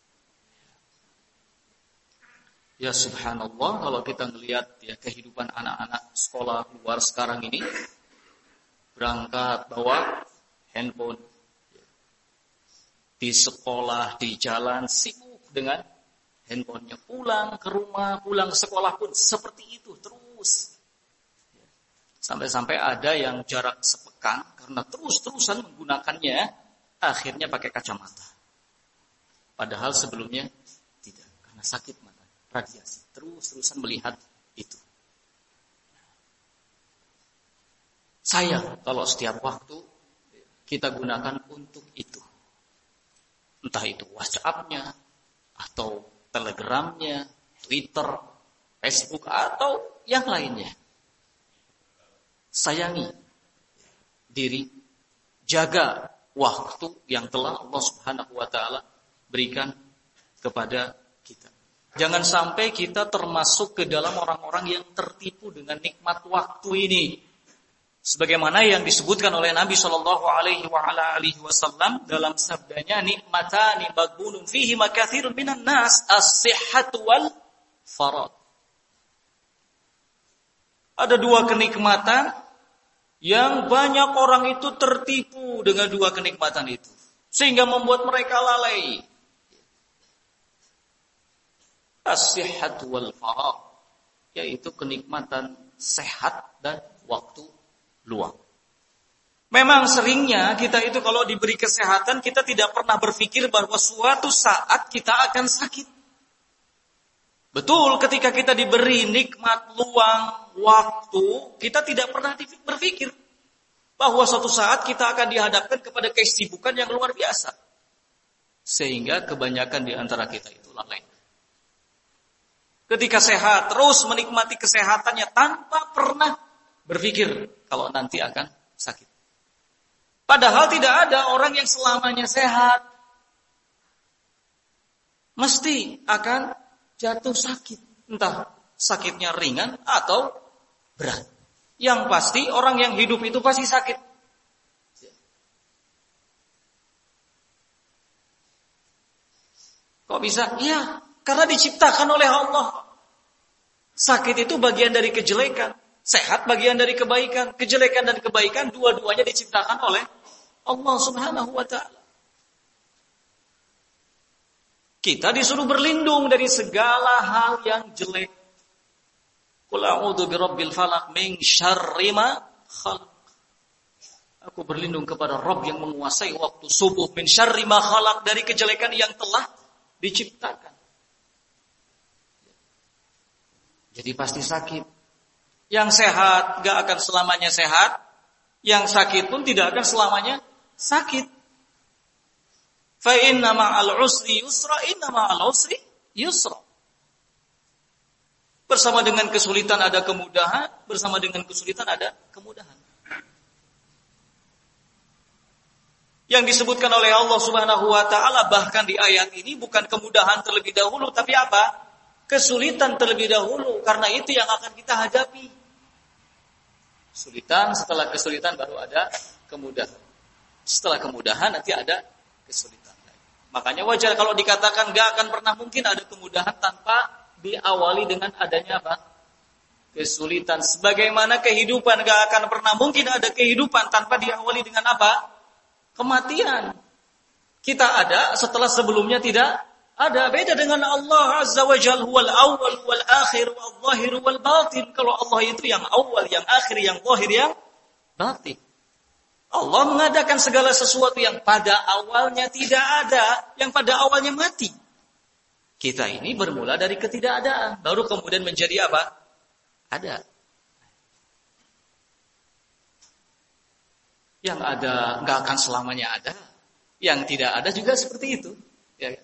Ya subhanallah, kalau kita melihat ya kehidupan anak-anak sekolah luar sekarang ini, berangkat bawa handphone, di sekolah, di jalan, sibuk dengan handphonenya. Pulang ke rumah, pulang ke sekolah pun seperti itu terus. Sampai-sampai ada yang jarak sepekan karena terus-terusan menggunakannya, akhirnya pakai kacamata. Padahal sebelumnya tidak, karena sakit mata, radiasi. Terus-terusan melihat itu. Sayang kalau setiap waktu kita gunakan untuk itu. Entah itu WhatsApp-nya, atau Telegram-nya, Twitter, Facebook, atau yang lainnya. Sayangi diri, jaga waktu yang telah Allah Subhanahu wa Ta'ala berikan kepada kita. Jangan sampai kita termasuk ke dalam orang-orang yang tertipu dengan nikmat waktu ini. Sebagaimana yang disebutkan oleh Nabi Shallallahu Alaihi Wasallam dalam sabdanya, nikmatani maghbunun fihi makathirun minan nas, as-sihhatu wal farad. Ada dua kenikmatan yang banyak orang itu tertipu dengan dua kenikmatan itu, sehingga membuat mereka lalai. As-sihhatu wal farad, yaitu kenikmatan sehat dan waktu luang. Memang seringnya kita itu kalau diberi kesehatan, kita tidak pernah berpikir bahwa suatu saat kita akan sakit. Betul, ketika kita diberi nikmat luang waktu, kita tidak pernah berpikir bahwa suatu saat kita akan dihadapkan kepada kesibukan yang luar biasa. Sehingga kebanyakan di antara kita itu lalai. Ketika sehat, terus menikmati kesehatannya tanpa pernah berpikir kalau nanti akan sakit. Padahal tidak ada orang yang selamanya sehat. Mesti akan jatuh sakit. Entah sakitnya ringan atau berat. Yang pasti orang yang hidup itu pasti sakit. Kok bisa? Iya, karena diciptakan oleh Allah. Sakit itu bagian dari kejelekan. Sehat bagian dari kebaikan. Kejelekan dan kebaikan dua-duanya diciptakan oleh Allah Subhanahu wa Ta'ala. Kita disuruh berlindung dari segala hal yang jelek. Qul a'udzu birabbil falaq min syarri ma khalaq. Aku berlindung kepada Rabb yang menguasai waktu subuh, min syarri ma khalaq, dari kejelekan yang telah diciptakan. Jadi pasti sakit. Yang sehat gak akan selamanya sehat. Yang sakit pun tidak akan selamanya sakit. Fa inna ma'al usri yusra, inna ma'al usri yusra. Bersama dengan kesulitan ada kemudahan, bersama dengan kesulitan ada kemudahan. Yang disebutkan oleh Allah Subhanahu wa Ta'ala bahkan di ayat ini bukan kemudahan terlebih dahulu, tapi apa? Kesulitan terlebih dahulu, karena itu yang akan kita hadapi. Kesulitan, setelah kesulitan baru ada kemudahan. Setelah kemudahan nanti ada kesulitan. Makanya wajar kalau dikatakan gak akan pernah mungkin ada kemudahan tanpa diawali dengan adanya apa? Kesulitan. Sebagaimana kehidupan gak akan pernah mungkin ada kehidupan tanpa diawali dengan apa? Kematian. Kita ada setelah sebelumnya tidak ada. Beda dengan Allah Azza wa Jalla, huwal awwal wal akhir wal zahir wal batin. Kalau Allah itu yang awal, yang akhir, yang zahir, yang batin. Allah mengadakan segala sesuatu yang pada awalnya tidak ada, yang pada awalnya mati. Kita ini bermula dari ketidakadaan, baru kemudian menjadi apa? Ada. Yang ada nggak akan selamanya ada, yang tidak ada juga seperti itu. Ya.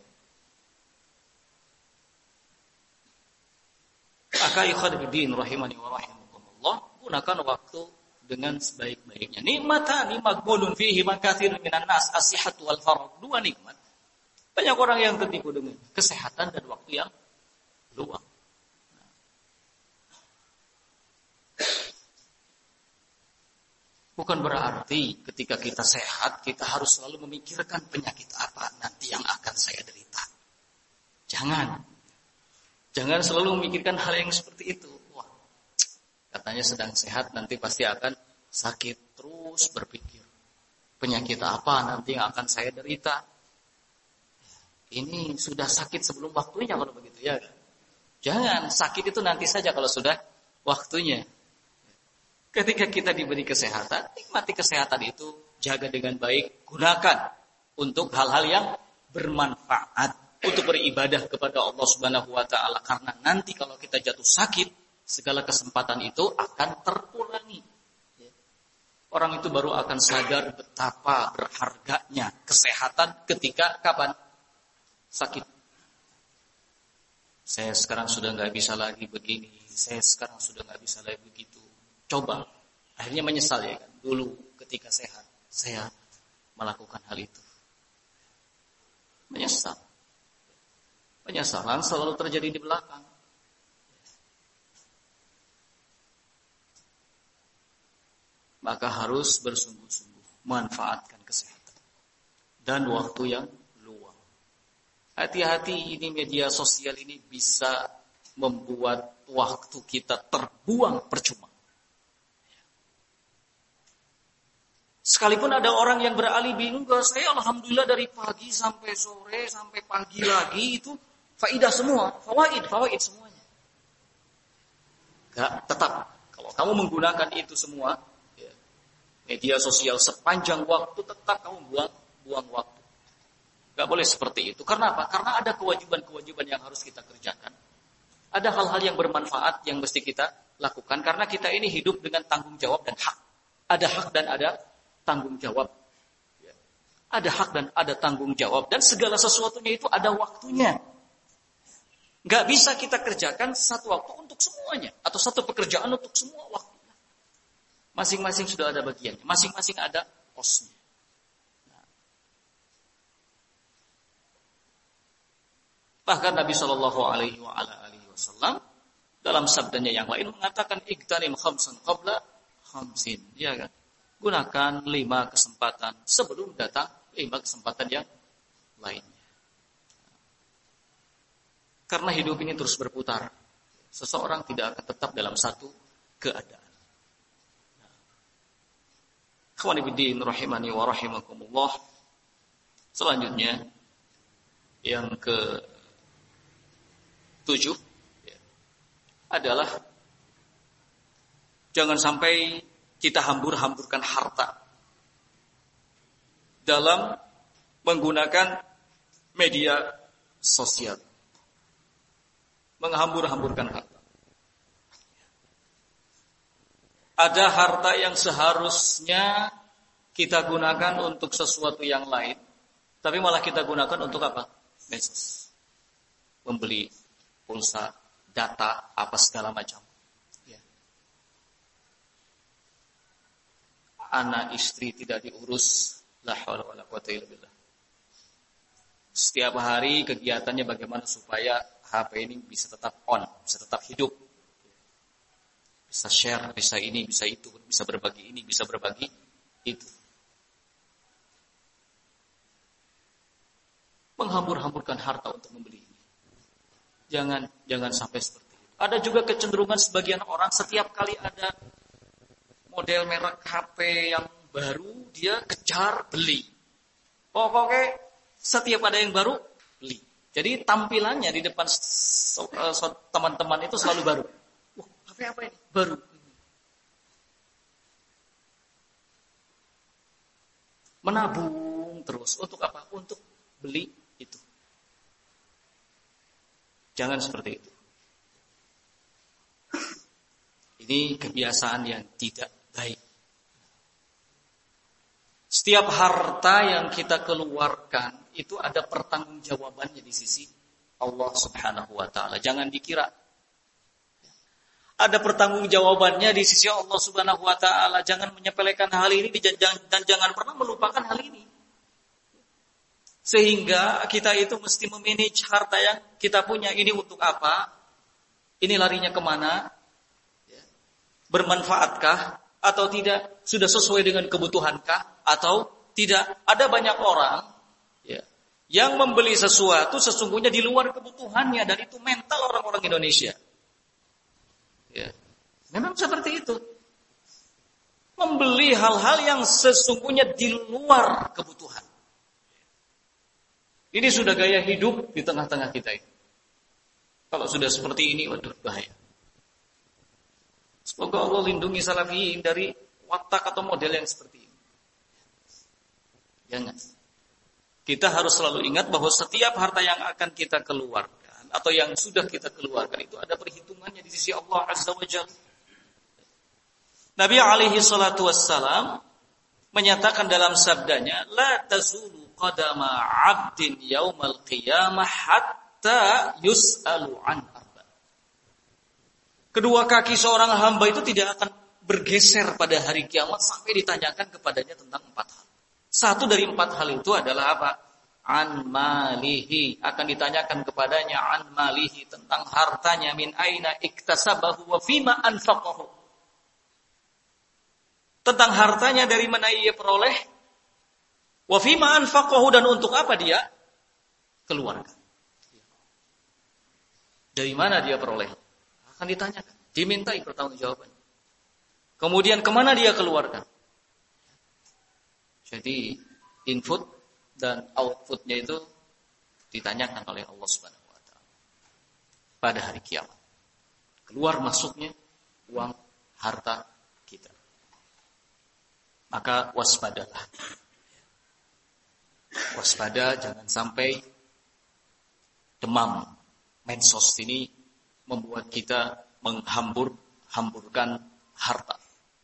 Maka ikhwaniddin rahimani wa rahimakumullah, gunakan waktu dengan sebaik-baiknya. Nikmatani maghbunun fihi makathirun minan nas, as-sihhatu wal faragh. Dua nikmat. Banyak orang yang tertipu dengan kesehatan dan waktu yang luang. Bukan berarti ketika kita sehat kita harus selalu memikirkan penyakit apa nanti yang akan saya derita. Jangan selalu memikirkan hal yang seperti itu. Wah, katanya sedang sehat, nanti pasti akan sakit. Terus berpikir, penyakit apa nanti yang akan saya derita. Ini sudah sakit sebelum waktunya kalau begitu ya. Jangan, sakit itu nanti saja kalau sudah waktunya. Ketika kita diberi kesehatan, nikmati kesehatan itu, jaga dengan baik, gunakan untuk hal-hal yang bermanfaat, untuk beribadah kepada Allah Subhanahu wa taala, karena nanti kalau kita jatuh sakit, segala kesempatan itu akan terulangi. Orang itu baru akan sadar betapa berharganya kesehatan ketika kapan? Sakit. Saya sekarang sudah nggak bisa lagi begini, saya sekarang sudah nggak bisa lagi begitu. Coba, akhirnya menyesal ya kan. Dulu ketika sehat, saya melakukan hal itu. Menyesal. Penyesalan selalu terjadi di belakang. Maka harus bersungguh-sungguh manfaatkan kesehatan dan waktu yang luang. Hati-hati, ini media sosial ini bisa membuat waktu kita terbuang percuma. Sekalipun ada orang yang beralibi, enggak, saya alhamdulillah dari pagi sampai sore, sampai pagi lagi itu faidah semua, fawaid semuanya. Enggak, tetap kalau kamu menggunakan itu semua, ya, media sosial sepanjang waktu, tetap kamu buang waktu. Enggak boleh seperti itu. Karena apa? Karena ada kewajiban-kewajiban yang harus kita kerjakan. Ada hal-hal yang bermanfaat yang mesti kita lakukan, karena kita ini hidup dengan tanggung jawab dan hak. Ada hak dan ada tanggung jawab. Ada hak dan ada tanggung jawab. Dan segala sesuatunya itu ada waktunya. Gak bisa kita kerjakan satu waktu untuk semuanya. Atau satu pekerjaan untuk semua waktu. Masing-masing sudah ada bagiannya. Masing-masing ada posnya. Bahkan Nabi SAW dalam sabdanya yang lain mengatakan, Igtanim khamsan qabla khamsin. Ya kan? Gunakan 5 kesempatan sebelum datang 5 kesempatan yang lainnya. Karena hidup ini terus berputar. Seseorang tidak akan tetap dalam satu keadaan. Ikhwani fiddin rahimani wa rahimakumullah. Selanjutnya yang ke-7 adalah jangan sampai kita hambur-hamburkan harta dalam menggunakan media sosial. Menghambur-hamburkan harta. Ada harta yang seharusnya kita gunakan untuk sesuatu yang lain, tapi malah kita gunakan untuk apa? Medsos. Membeli pulsa, data, apa segala macam. Anak istri tidak diurus, la haula wala quwata illa billah. Setiap hari kegiatannya bagaimana supaya HP ini bisa tetap on, bisa tetap hidup. Bisa share, bisa ini, bisa itu, bisa berbagi ini, bisa berbagi itu. Menghambur-hamburkan harta untuk membeli ini. Jangan sampai seperti itu. Ada juga kecenderungan sebagian orang setiap kali ada model merek HP yang baru, dia kejar beli. Pokoknya setiap ada yang baru, beli. Jadi tampilannya di depan teman-teman itu selalu baru. Wah, HP apa ini? Baru. Menabung terus. Untuk apa? Untuk beli itu. Jangan seperti itu. Ini kebiasaan yang tidak baik. Setiap harta yang kita keluarkan itu ada pertanggungjawabannya di sisi Allah Subhanahu wa taala. Jangan dikira ada pertanggungjawabannya di sisi Allah Subhanahu wa taala. Jangan menyepelekan hal ini dan jangan pernah melupakan hal ini. Sehingga kita itu mesti memanage harta yang kita punya ini untuk apa? Ini larinya kemana? Bermanfaatkah atau tidak? Sudah sesuai dengan kebutuhankah atau tidak? Ada banyak orang yang membeli sesuatu sesungguhnya di luar kebutuhannya, dan itu mental orang-orang Indonesia. Memang seperti itu. Membeli hal-hal yang sesungguhnya di luar kebutuhan. Ini sudah gaya hidup di tengah-tengah kita ini. Kalau sudah seperti ini, waduh bahaya. Semoga Allah lindungi salafiyin dari watak atau model yang seperti ini. Jangan. Kita harus selalu ingat bahwa setiap harta yang akan kita keluarkan atau yang sudah kita keluarkan itu ada perhitungannya di sisi Allah Azza wa Jalla. Nabi alaihi salatu wassalam menyatakan dalam sabdanya, la tazulu qadama 'abdin yaumal qiyamah hatta yus'alu an arba. Kedua kaki seorang hamba itu tidak akan bergeser pada hari kiamat sampai ditanyakan kepadanya tentang 4 hal. Satu dari 4 hal itu adalah apa? An malihi, akan ditanyakan kepadanya an malihi, tentang hartanya, min aina iktasabahu wa fima anfaqahu. Tentang hartanya dari mana ia peroleh, wa fima anfaqahu, dan untuk apa dia keluarkan. Dari mana dia peroleh? Akan ditanyakan, dimintai pertanggungjawaban. Kemudian kemana dia keluarkan? Jadi input dan outputnya itu ditanyakan oleh Allah Subhanahu wa taala pada hari kiamat. Keluar masuknya uang harta kita. Maka waspadalah. Waspada, jangan sampai demam medsos ini membuat kita hamburkan harta.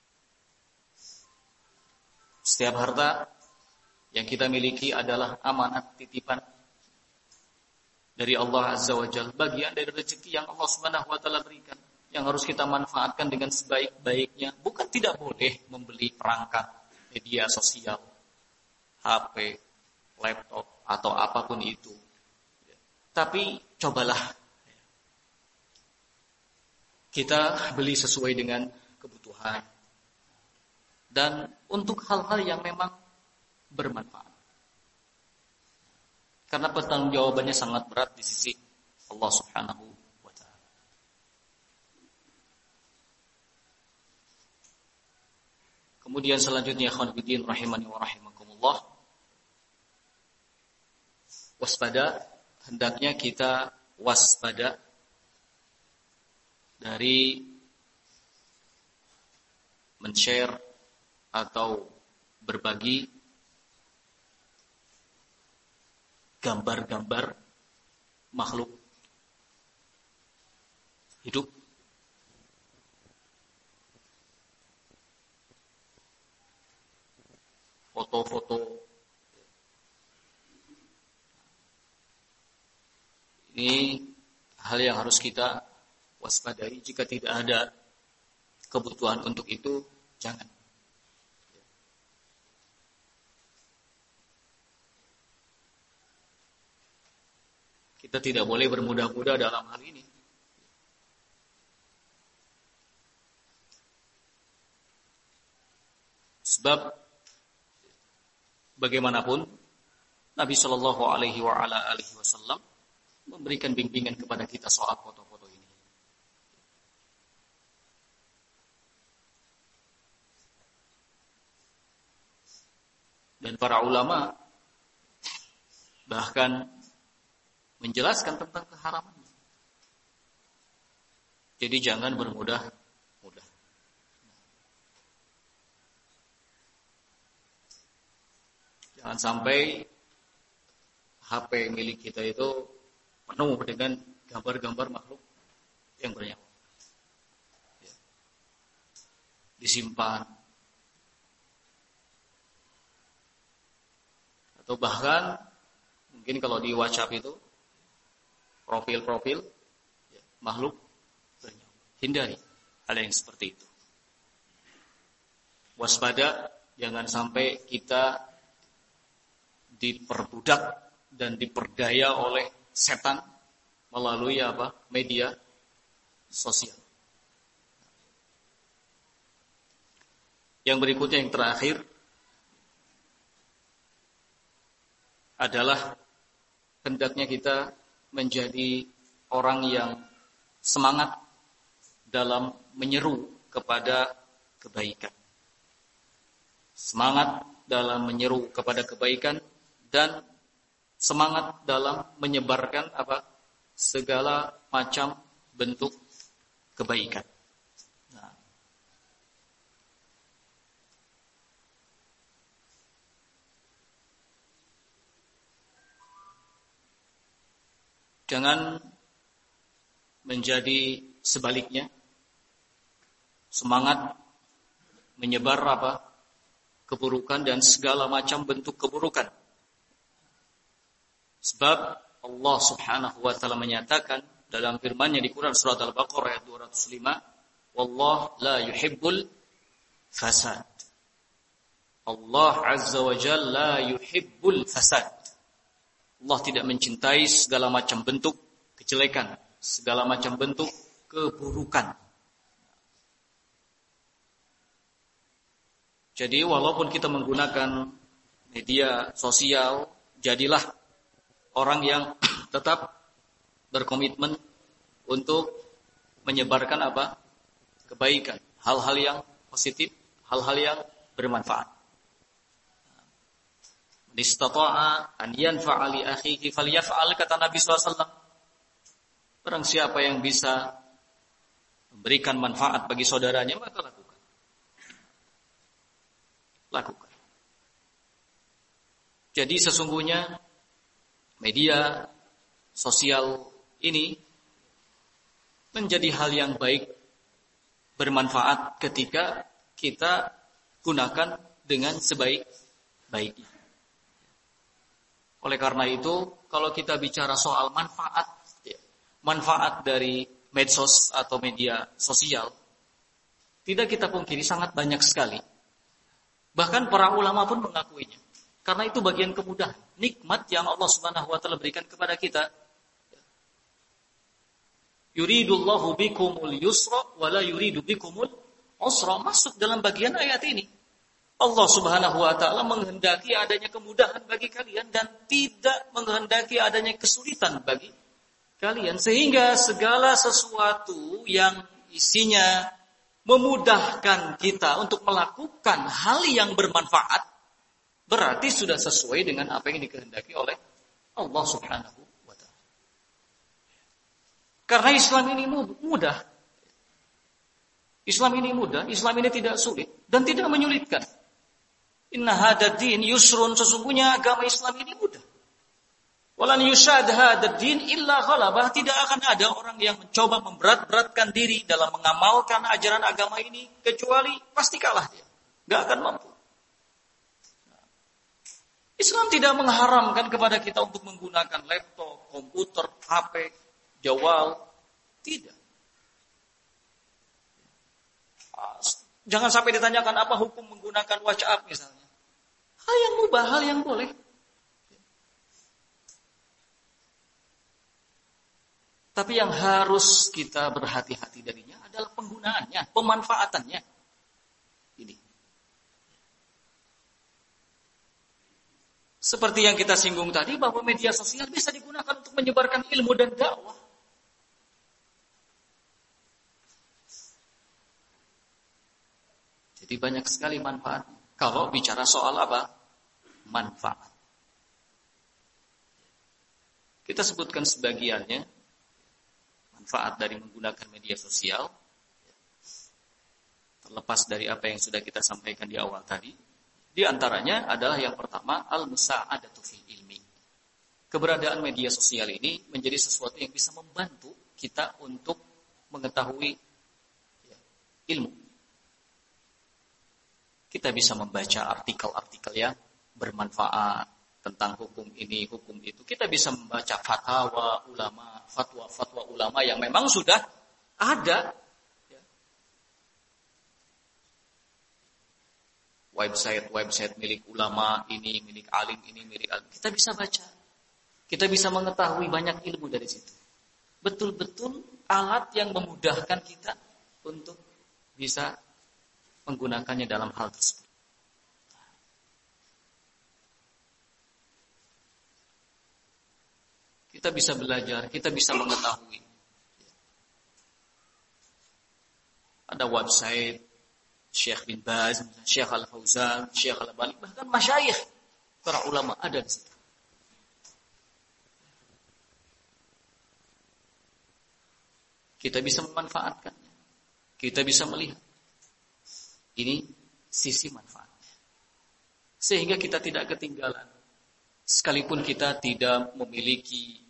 Setiap harta yang kita miliki adalah amanat titipan dari Allah Azza wa Jalla, bagian dari rezeki yang Allah Subhanahu wa taala berikan, yang harus kita manfaatkan dengan sebaik-baiknya. Bukan tidak boleh membeli perangkat media sosial, HP, laptop atau apapun itu. Tapi cobalah kita beli sesuai dengan kebutuhan dan untuk hal-hal yang memang bermanfaat. Karena pertanggungjawabannya sangat berat di sisi Allah Subhanahu wa taala. Kemudian selanjutnya, ikhwan fillah rahimani wa rahimakumullah, waspada, hendaknya kita waspada dari men-share atau berbagi gambar-gambar makhluk hidup, foto-foto. Ini hal yang harus kita waspadai. Jika tidak ada kebutuhan untuk itu, jangan. Kita tidak boleh bermudah-mudah dalam hal ini. Sebab bagaimanapun Nabi Shallallahu Alaihi Wasallam memberikan bimbingan kepada kita soal foto-foto ini. Dan para ulama bahkan menjelaskan tentang keharamannya. Jadi jangan bermudah-mudah. Jangan sampai HP milik kita itu penuh dengan gambar-gambar makhluk yang bernyawa. Disimpan. Atau bahkan mungkin kalau di WhatsApp itu profil-profil makhluk bernyawa. Hindari hal yang seperti itu. Waspada, jangan sampai kita diperbudak dan diperdaya oleh setan melalui media sosial. Yang berikutnya, yang terakhir adalah hendaknya kita menjadi orang yang semangat dalam menyeru kepada kebaikan. Semangat dalam menyeru kepada kebaikan dan semangat dalam menyebarkan segala macam bentuk kebaikan. Nah, jangan menjadi sebaliknya, semangat menyebar keburukan dan segala macam bentuk keburukan. Sebab Allah Subhanahu wa taala menyatakan dalam firman-Nya di Quran surat Al-Baqarah ayat 205, "Wallahu la yuhibbul fasad." Allah Azza wa Jalla la yuhibbul fasad. Allah tidak mencintai segala macam bentuk kejelekan, segala macam bentuk keburukan. Jadi walaupun kita menggunakan media sosial, jadilah orang yang tetap berkomitmen untuk menyebarkan kebaikan, hal-hal yang positif, hal-hal yang bermanfaat. Istata'a an yanfa'a li akhihi falyaf'al, kata Nabi SAW. Barang siapa yang bisa memberikan manfaat bagi saudaranya, maka lakukan. Jadi sesungguhnya media sosial ini menjadi hal yang baik, bermanfaat ketika kita gunakan dengan sebaik-baiknya. Oleh karena itu, kalau kita bicara soal manfaat dari medsos atau media sosial, tidak kita pungkiri sangat banyak sekali. Bahkan para ulama pun mengakuinya. Karena itu bagian kemudahan, nikmat yang Allah Subhanahu wa taala berikan kepada kita. Yuridullahu bikumul yusra wa la yuridu bikumul usra, masuk dalam bagian ayat ini. Allah Subhanahu wa taala menghendaki adanya kemudahan bagi kalian dan tidak menghendaki adanya kesulitan bagi kalian, sehingga segala sesuatu yang isinya memudahkan kita untuk melakukan hal yang bermanfaat berarti sudah sesuai dengan apa yang dikehendaki oleh Allah Subhanahu wa taala. Karena Islam ini mudah. Islam ini mudah, Islam ini tidak sulit dan tidak menyulitkan. Inna hadzal din yusrun, sesungguhnya agama Islam ini mudah. Walan yushad hadzal din illa ghalabah, tidak akan ada orang yang mencoba memberat-beratkan diri dalam mengamalkan ajaran agama ini kecuali pasti kalah dia. Enggak akan mampu. Islam tidak mengharamkan kepada kita untuk menggunakan laptop, komputer, HP, jawal. Tidak. Jangan sampai ditanyakan apa hukum menggunakan WhatsApp misalnya. Hal yang mubah, hal yang boleh. Tapi yang harus kita berhati-hati darinya adalah penggunaannya, pemanfaatannya. Ini. Seperti yang kita singgung tadi, bahwa media sosial bisa digunakan untuk menyebarkan ilmu dan dakwah. Jadi banyak sekali manfaat. Kalau bicara soal manfaat. Kita sebutkan sebagiannya. Manfaat dari menggunakan media sosial. Terlepas dari apa yang sudah kita sampaikan di awal tadi. Di antaranya adalah yang pertama, al-musa'adatu fil ilmi. Keberadaan media sosial ini menjadi sesuatu yang bisa membantu kita untuk mengetahui ilmu. Kita bisa membaca artikel-artikel yang bermanfaat tentang hukum ini, hukum itu. Kita bisa membaca fatwa ulama yang memang sudah ada. Website milik ulama ini, milik alim ini, milik alim. Kita bisa baca. Kita bisa mengetahui banyak ilmu dari situ. Betul-betul alat yang memudahkan kita untuk bisa menggunakannya dalam hal tersebut. Kita bisa belajar, kita bisa mengetahui. Ada website Syekh bin Baz, Syekh Al-Fauzan, Syekh Al-Albani, bahkan masyayikh, para ulama ada di situ. kita bisa memanfaatkannya. Kita bisa melihat. Ini sisi manfaatnya. Sehingga kita tidak ketinggalan. Sekalipun kita tidak memiliki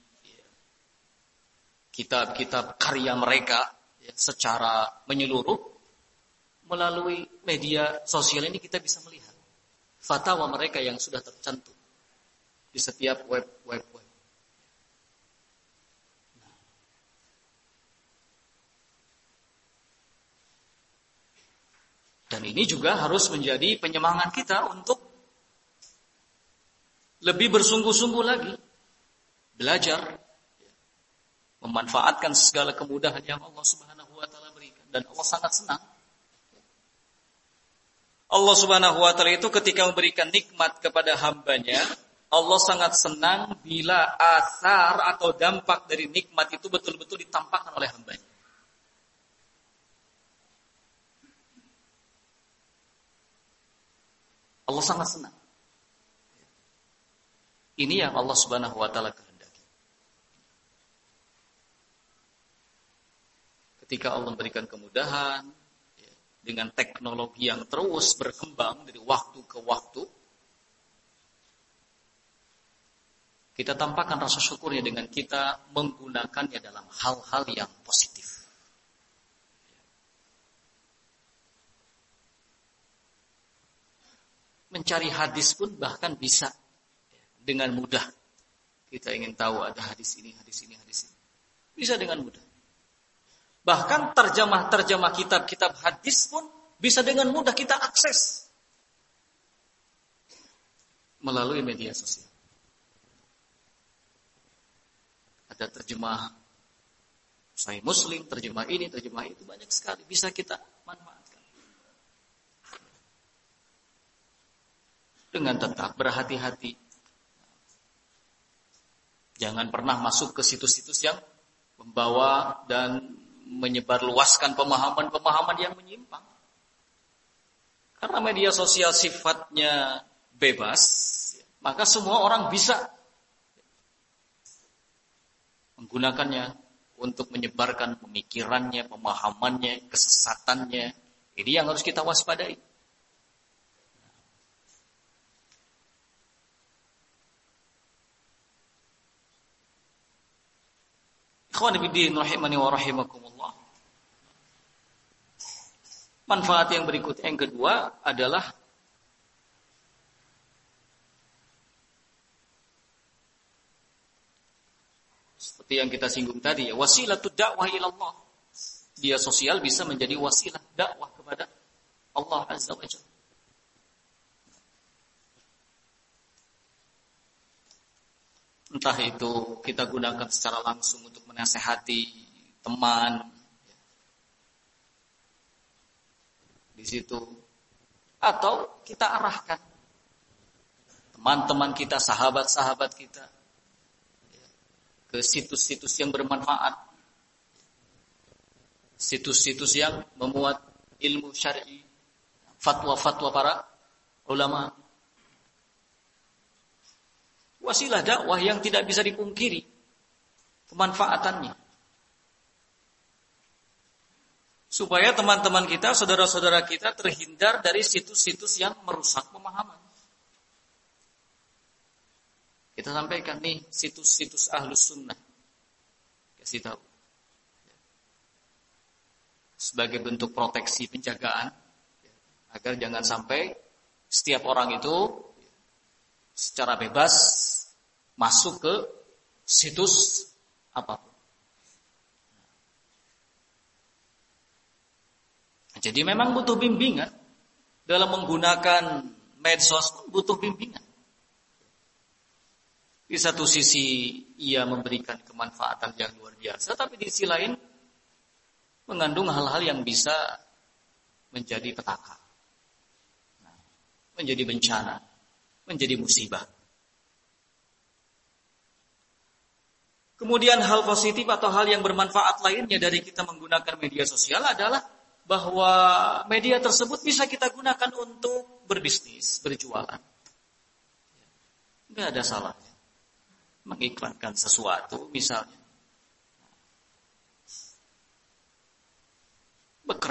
kitab-kitab karya mereka secara menyeluruh, melalui media sosial ini kita bisa melihat fatwa mereka yang sudah tercantum di setiap web. Dan ini juga harus menjadi penyemangat kita untuk lebih bersungguh-sungguh lagi belajar, memanfaatkan segala kemudahan yang Allah Subhanahu wa taala berikan, dan Allah sangat senang. Allah Subhanahu wa taala itu ketika memberikan nikmat kepada hambanya, Allah sangat senang bila asar atau dampak dari nikmat itu betul-betul ditampakkan oleh hambanya. Allah sangat senang. Ini yang Allah Subhanahu wa taala kehendaki. Ketika Allah memberikan kemudahan dengan teknologi yang terus berkembang dari waktu ke waktu, kita tampakkan rasa syukurnya dengan kita menggunakannya dalam hal-hal yang positif. Mencari hadis pun bahkan bisa dengan mudah. Kita ingin tahu ada hadis ini. Bisa dengan mudah. Bahkan terjemah kitab-kitab hadis pun bisa dengan mudah kita akses melalui media sosial. Ada terjemah Sahih Muslim, terjemah ini, terjemah itu, banyak sekali bisa kita manfaatkan. Dengan tetap berhati-hati. Jangan pernah masuk ke situs-situs yang membawa dan menyebarluaskan pemahaman-pemahaman yang menyimpang. Karena media sosial sifatnya bebas, maka semua orang bisa menggunakannya untuk menyebarkan pemikirannya, pemahamannya, kesesatannya. Ini yang harus kita waspadai. Ikhwan fillah rahimani wa rahimakumullah. Manfaat yang berikut yang kedua adalah seperti yang kita singgung tadi, wasilatud dakwah ila Allah. Media sosial bisa menjadi wasilah dakwah kepada Allah Azza wa Jalla. Entah itu kita gunakan secara langsung untuk menasehati teman di situ, atau kita arahkan teman-teman kita, sahabat-sahabat kita ke situs-situs yang bermanfaat, situs-situs yang memuat ilmu syar'i, fatwa-fatwa para ulama. Wasilah dakwah yang tidak bisa dipungkiri kemanfaatannya. Supaya teman-teman kita, saudara-saudara kita terhindar dari situs-situs yang merusak pemahaman. Kita sampaikan nih situs-situs Ahlus Sunnah. Kasih tahu. Sebagai bentuk proteksi penjagaan agar jangan sampai setiap orang itu secara bebas masuk ke situs apapun. Jadi memang butuh bimbingan dalam menggunakan medsos, pun butuh bimbingan. Di satu sisi ia memberikan kemanfaatan yang luar biasa, tapi di sisi lain mengandung hal-hal yang bisa menjadi petaka, menjadi bencana, menjadi musibah. Kemudian hal positif atau hal yang bermanfaat lainnya dari kita menggunakan media sosial adalah bahwa media tersebut bisa kita gunakan untuk berbisnis, berjualan. Enggak ada salahnya mengiklankan sesuatu misalnya.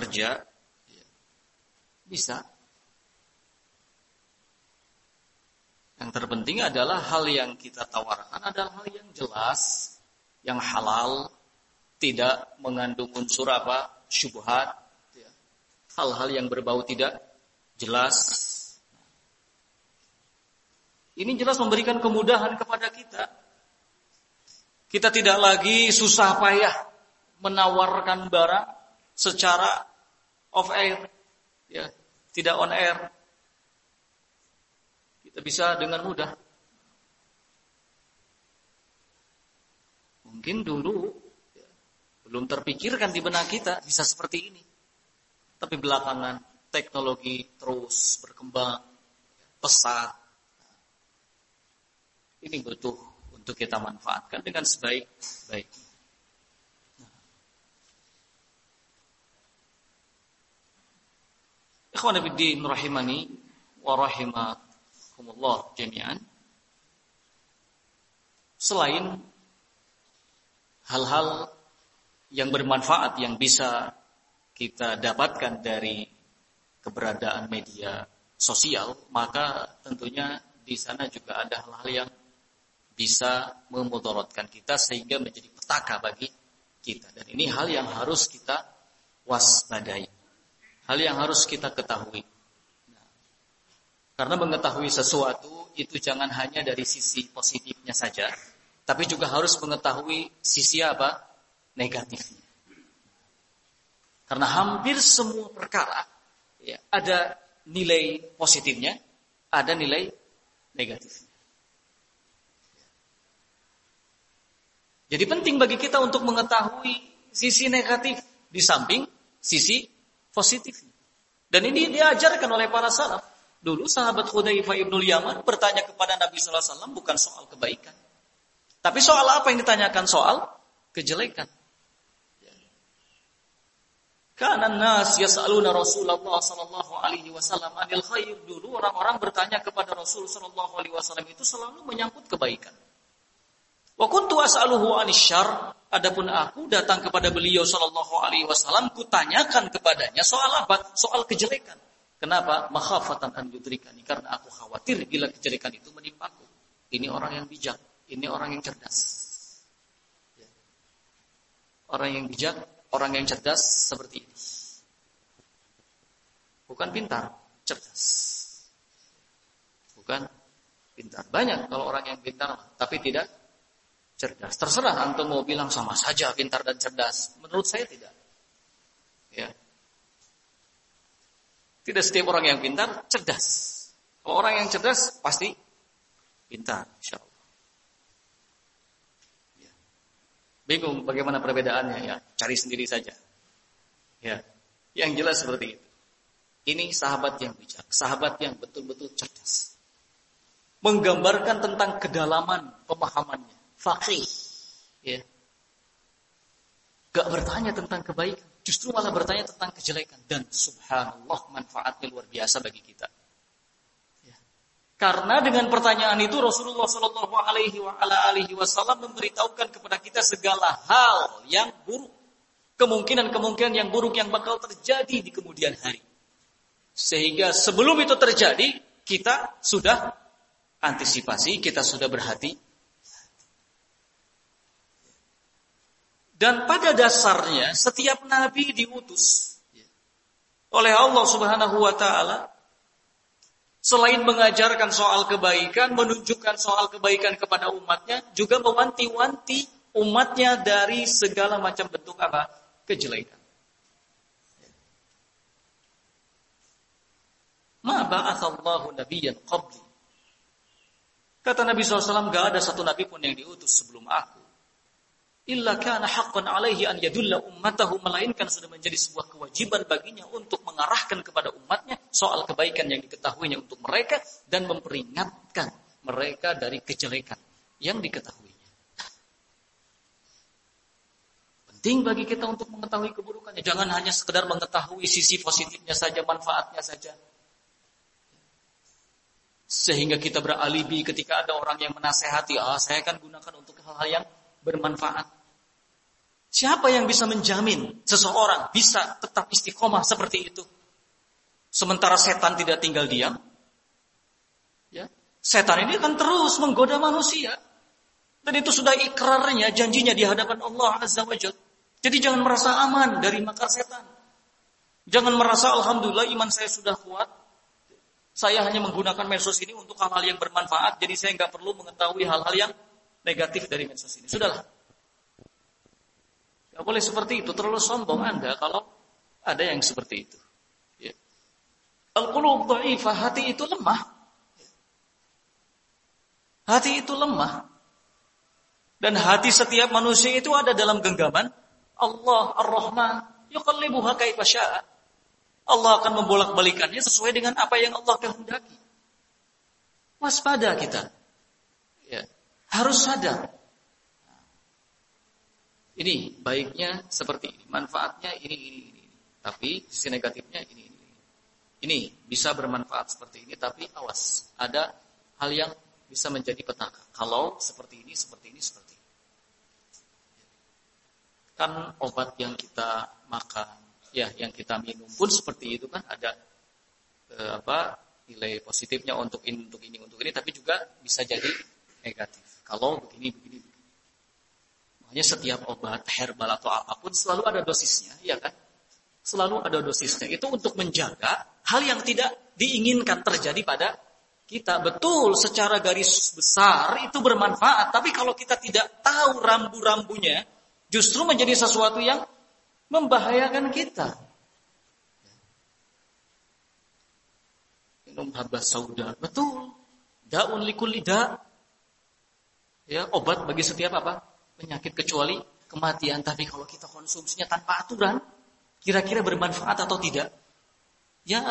kerja, bisa. Yang terpenting adalah hal yang kita tawarkan adalah hal yang jelas, yang halal, tidak mengandung unsur syubhat, hal-hal yang berbau tidak jelas. Ini jelas memberikan kemudahan kepada kita. Kita tidak lagi susah payah menawarkan barang secara off air, tidak on air. Kita bisa dengan mudah. Mungkin dulu belum terpikirkan di benak kita bisa seperti ini. Tapi belakangan teknologi terus berkembang pesat. Ini butuh untuk kita manfaatkan dengan sebaik-baiknya. Ikhwan fillah rahimani wa rahimakumullah jami'an. Selain hal-hal yang bermanfaat yang bisa kita dapatkan dari keberadaan media sosial, maka tentunya di sana juga ada hal-hal yang bisa memudaratkan kita sehingga menjadi petaka bagi kita. Dan ini hal yang harus kita waspadai. Hal yang harus kita ketahui. Karena mengetahui sesuatu itu jangan hanya dari sisi positifnya saja, tapi juga harus mengetahui sisi negatifnya. Karena hampir semua perkara ada nilai positifnya, ada nilai negatifnya. Jadi penting bagi kita untuk mengetahui sisi negatif di samping sisi positifnya. Dan ini diajarkan oleh para salaf. Dulu sahabat Hudzaifah ibnul Yaman bertanya kepada Nabi sallallahu alaihi wasallam bukan soal kebaikan. Tapi soal apa yang ditanyakan? Soal kejelekan. Kana an-nas yas'aluna Rasulullah sallallahu alaihi wasallam anil khair. Dulu orang-orang bertanya kepada Rasul sallallahu alaihi wasallam itu selalu menyangkut kebaikan. Wa kuntu as'aluhu anisyarr. Adapun aku datang kepada beliau sallallahu alaihi wasallam, kutanyakan kepadanya soal apa? Soal kejelekan. Kenapa? Makhafatan an yudrikani, karena aku khawatir bila kejelekan itu menimpaku. Ini orang yang bijak, ini orang yang cerdas. Orang yang bijak, orang yang cerdas seperti ini. Bukan pintar, cerdas. Bukan pintar. Banyak kalau orang yang pintar tapi tidak cerdas. Terserah antum mau bilang sama saja pintar dan cerdas. Menurut saya tidak. Tidak setiap orang yang pintar cerdas. Kalau orang yang cerdas pasti pintar, insyaallah. Bingung bagaimana perbedaannya, cari sendiri saja. Yang jelas seperti itu. Ini sahabat yang bijak, sahabat yang betul-betul cerdas. Menggambarkan tentang kedalaman pemahamannya. Faqih, gak bertanya tentang kebaikan, justru malah bertanya tentang kejelekan. Dan subhanallah manfaatnya luar biasa bagi kita. Karena dengan pertanyaan itu Rasulullah Shallallahu Alaihi Wasallam memberitahukan kepada kita segala hal yang buruk, kemungkinan yang buruk yang bakal terjadi di kemudian hari. Sehingga sebelum itu terjadi kita sudah antisipasi, kita sudah berhati. Dan pada dasarnya setiap nabi diutus oleh Allah Subhanahu wa taala selain mengajarkan soal kebaikan, menunjukkan soal kebaikan kepada umatnya, juga mewanti-wanti umatnya dari segala macam bentuk kejelekan. Ma ba'atsallahu nabiyyan qabli. Kata Nabi SAW, gak ada satu nabi pun yang diutus sebelum aku. Illa kana haqqan alaihi an yadulla ummatahu, melainkan sudah menjadi sebuah kewajiban baginya untuk mengarahkan kepada umatnya soal kebaikan yang diketahuinya untuk mereka dan memperingatkan mereka dari kejelekan yang diketahuinya. Penting bagi kita untuk mengetahui keburukannya, jangan hanya sekedar mengetahui sisi positifnya saja, manfaatnya saja. Sehingga kita beralibi ketika ada orang yang menasehati, saya akan gunakan untuk hal-hal yang bermanfaat. Siapa yang bisa menjamin seseorang bisa tetap istiqomah seperti itu? Sementara setan tidak tinggal diam. Ya. Setan ini akan terus menggoda manusia. Dan itu sudah ikrarnya, janjinya di hadapan Allah Azza wa Jalla. Jadi jangan merasa aman dari makar setan. Jangan merasa alhamdulillah iman saya sudah kuat. Saya hanya menggunakan medsos ini untuk hal-hal yang bermanfaat. Jadi saya nggak perlu mengetahui hal-hal yang negatif dari medsos ini. Sudahlah. Nggak boleh seperti itu. Terlalu sombong Anda kalau ada yang seperti itu. Ya. Al-qulub dha'ifah, hati itu lemah. Hati itu lemah. Dan hati setiap manusia itu ada dalam genggaman Allah Ar-Rahman yuqallibuha kaifa syaa. Allah akan membolak-balikannya sesuai dengan apa yang Allah kehendaki. Waspada kita. Ya, harus sadar. Ini baiknya seperti ini, manfaatnya ini. Tapi sisi negatifnya ini. Ini bisa bermanfaat seperti ini, tapi awas, ada hal yang bisa menjadi petaka. Kalau seperti ini. Kan obat yang kita makan, ya, yang kita minum pun seperti itu kan ada nilai positifnya untuk ini, tapi juga bisa jadi negatif. Kalau begini. Makanya setiap obat herbal atau apapun selalu ada dosisnya, ya kan? Selalu ada dosisnya. Itu untuk menjaga hal yang tidak diinginkan terjadi pada kita. Betul, secara garis besar itu bermanfaat, tapi kalau kita tidak tahu rambu-rambunya, justru menjadi sesuatu yang membahayakan kita. Minum habas sauda, betul. Daun likulli da. Ya, obat bagi setiap penyakit kecuali kematian. Tapi kalau kita konsumsinya tanpa aturan, kira-kira bermanfaat atau tidak? Ya,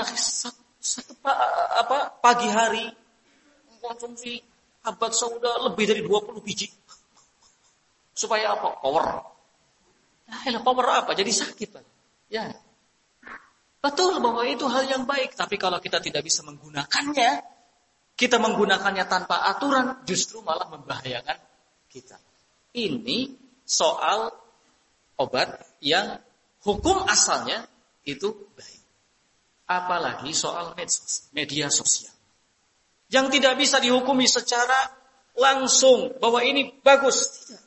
pagi hari mengkonsumsi habas sauda lebih dari 20 biji. Supaya apa? Power. Power apa? Jadi sakit, Pak. Ya. Betul bahwa itu hal yang baik, tapi kalau kita tidak bisa menggunakannya, kita menggunakannya tanpa aturan, justru malah membahayakan kita. Ini soal obat yang hukum asalnya itu baik. Apalagi soal media sosial. Yang tidak bisa dihukumi secara langsung bahwa ini bagus. Tidak.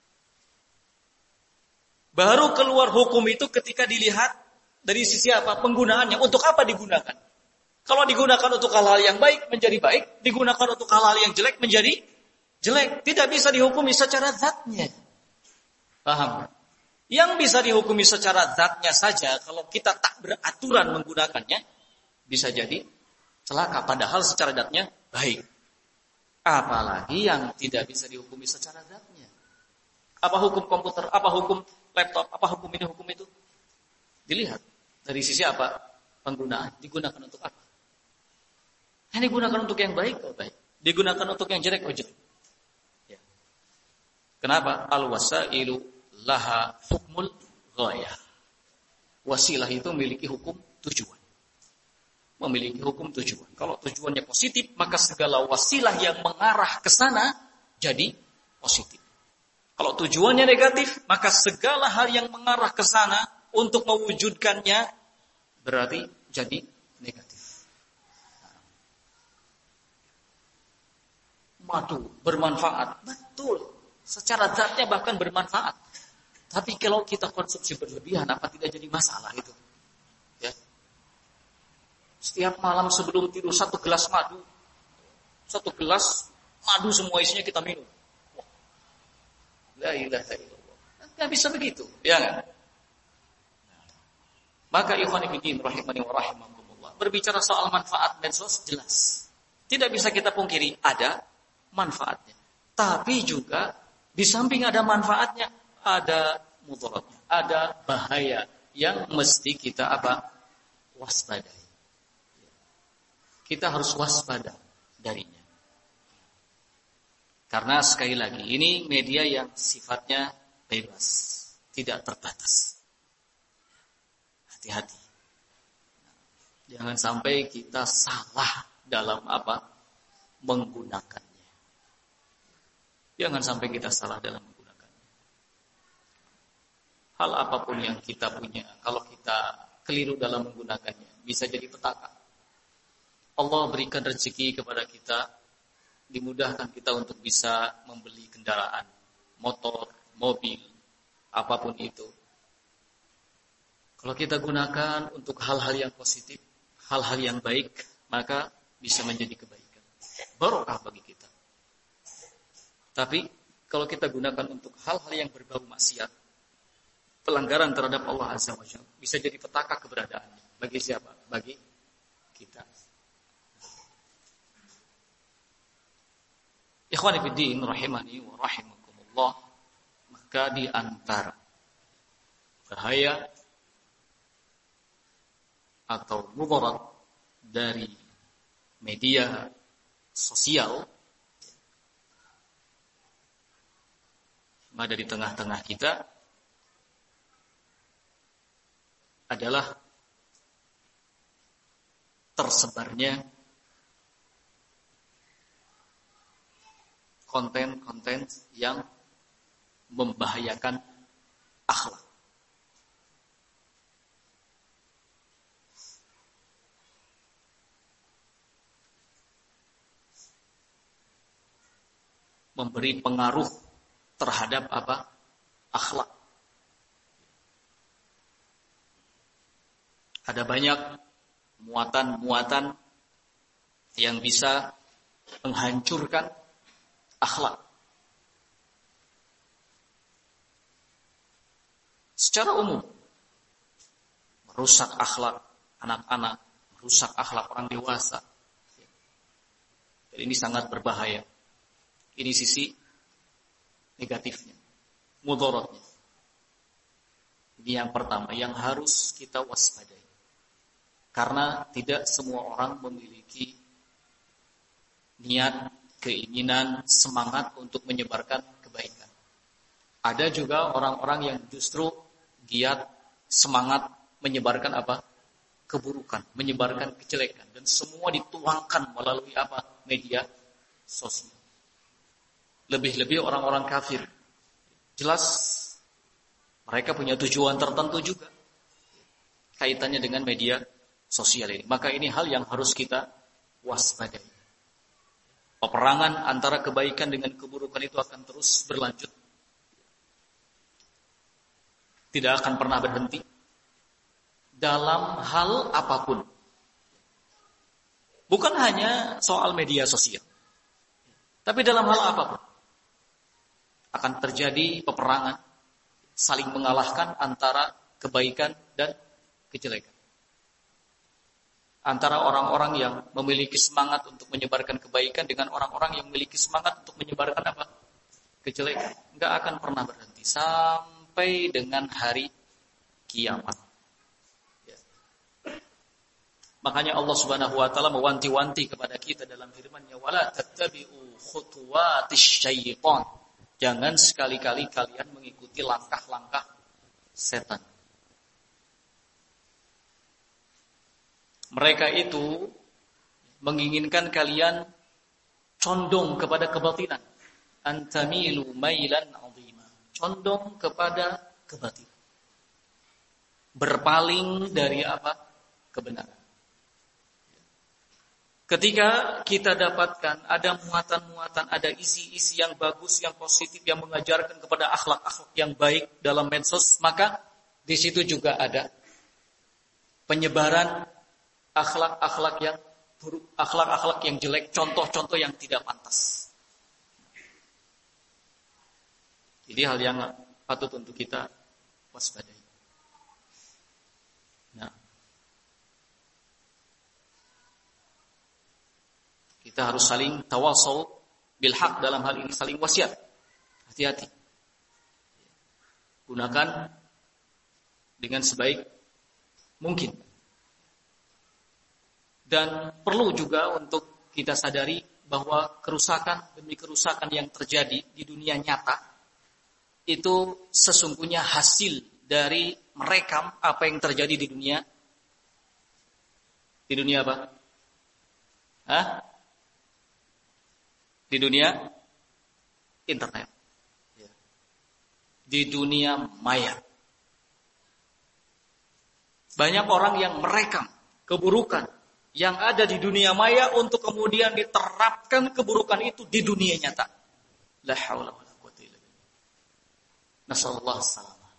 Baru keluar hukum itu ketika dilihat dari sisi penggunaannya, untuk apa digunakan. Kalau digunakan untuk hal-hal yang baik menjadi baik, digunakan untuk hal-hal yang jelek menjadi jelek. Tidak bisa dihukumi secara zatnya. Paham? Yang bisa dihukumi secara zatnya saja, kalau kita tak beraturan menggunakannya, bisa jadi celaka. Padahal secara zatnya baik. Apalagi yang tidak bisa dihukumi secara zatnya. Apa hukum komputer? Apa hukum laptop? Apa hukum ini, hukum itu? Dilihat dari sisi penggunaan. Digunakan untuk apa? Ini digunakan untuk yang baik, baik. Digunakan untuk yang jelek, jelek. Ya. Kenapa? Al-wasailu laha hukmul ghayah. Wasilah itu memiliki hukum tujuan. Memiliki hukum tujuan. Kalau tujuannya positif, maka segala wasilah yang mengarah ke sana jadi positif. Kalau tujuannya negatif, maka segala hal yang mengarah ke sana untuk mewujudkannya berarti jadi negatif. Madu bermanfaat, betul. Secara zatnya bahkan bermanfaat. Tapi kalau kita konsumsi berlebihan, apa tidak jadi masalah itu? Ya. Setiap malam sebelum tidur 1 gelas madu. 1 gelas madu semua isinya kita minum. Wah. La ilaha illallah. Enggak bisa begitu, ya kan? Maka ikhwan fillah rahimani wa rahimakumullah. Berbicara soal manfaat medsos jelas. Tidak bisa kita pungkiri ada manfaatnya. Tapi juga di samping ada manfaatnya, ada mudaratnya, ada bahaya yang mesti kita waspadai. Kita harus waspada darinya. Karena sekali lagi ini media yang sifatnya bebas, tidak terbatas. Hati-hati. Jangan sampai kita salah dalam menggunakannya. Jangan sampai kita salah dalam menggunakannya. hal apapun yang kita punya, kalau kita keliru dalam menggunakannya, bisa jadi petaka. Allah berikan rezeki kepada kita, dimudahkan kita untuk bisa membeli kendaraan, motor, mobil, apapun itu. Kalau kita gunakan untuk hal-hal yang positif, hal-hal yang baik, maka bisa menjadi kebaikan, barokah bagi kita. Tapi kalau kita gunakan untuk hal-hal yang berbau maksiat, pelanggaran terhadap Allah Azza wa Jalla, bisa jadi petaka keberadaannya. Bagi siapa? Bagi kita. Ikhwani fiddin rahimani wa rahimakumullah, maka di antara bahaya atau mudarat dari media sosial yang ada di tengah-tengah kita adalah tersebarnya konten-konten yang membahayakan akhlak. Memberi pengaruh terhadap apa? Akhlak. Ada banyak muatan-muatan yang bisa menghancurkan akhlak. Secara umum, merusak akhlak anak-anak, merusak akhlak orang dewasa. Dan ini sangat berbahaya. Ini sisi negatifnya, mudaratnya. Ini yang pertama yang harus kita waspadai. Karena tidak semua orang memiliki niat, keinginan, semangat untuk menyebarkan kebaikan. Ada juga orang-orang yang justru giat, semangat menyebarkan apa? Keburukan, menyebarkan kejelekan. Dan semua dituangkan melalui apa? Media sosial. Lebih-lebih orang-orang kafir. Jelas mereka punya tujuan tertentu juga kaitannya dengan media sosial ini. Maka ini hal yang harus kita waspadai. Peperangan antara kebaikan dengan keburukan itu akan terus berlanjut. Tidak akan pernah berhenti. Dalam hal apapun. Bukan hanya soal media sosial. Tapi dalam hal apapun. Akan terjadi peperangan, saling mengalahkan antara kebaikan dan kejelekan. Antara orang-orang yang memiliki semangat untuk menyebarkan kebaikan dengan orang-orang yang memiliki semangat untuk menyebarkan apa? Kejelekan. Enggak akan pernah berhenti sampai dengan hari kiamat. Ya. Makanya Allah Subhanahu wa taala mewanti-wanti kepada kita dalam firman-Nya, "Wala tattabi'u khutuwatis syaitan." Jangan sekali-kali kalian mengikuti langkah-langkah setan. Mereka itu menginginkan kalian condong kepada kebatilan. Antamilu mailan 'azima. Condong kepada kebatilan. Berpaling dari apa? Kebenaran. Ketika kita dapatkan ada muatan-muatan, ada isi-isi yang bagus, yang positif, yang mengajarkan kepada akhlak-akhlak yang baik dalam medsos, maka di situ juga ada penyebaran akhlak-akhlak yang buruk, akhlak-akhlak yang jelek, contoh-contoh yang tidak pantas. Jadi hal yang patut untuk kita waspadai. Nah, kita harus saling tawasau bil haq dalam hal ini, saling wasiat. Hati-hati. Gunakan dengan sebaik mungkin. Dan perlu juga untuk kita sadari bahwa kerusakan demi kerusakan yang terjadi di dunia nyata itu sesungguhnya hasil dari merekam apa yang terjadi di dunia. Di dunia apa? Hah? Di dunia internet. Di dunia maya. Banyak orang yang merekam keburukan yang ada di dunia maya untuk kemudian diterapkan keburukan itu di dunia nyata. La haula wala quwwata illa billah. Nasallallahu salamah.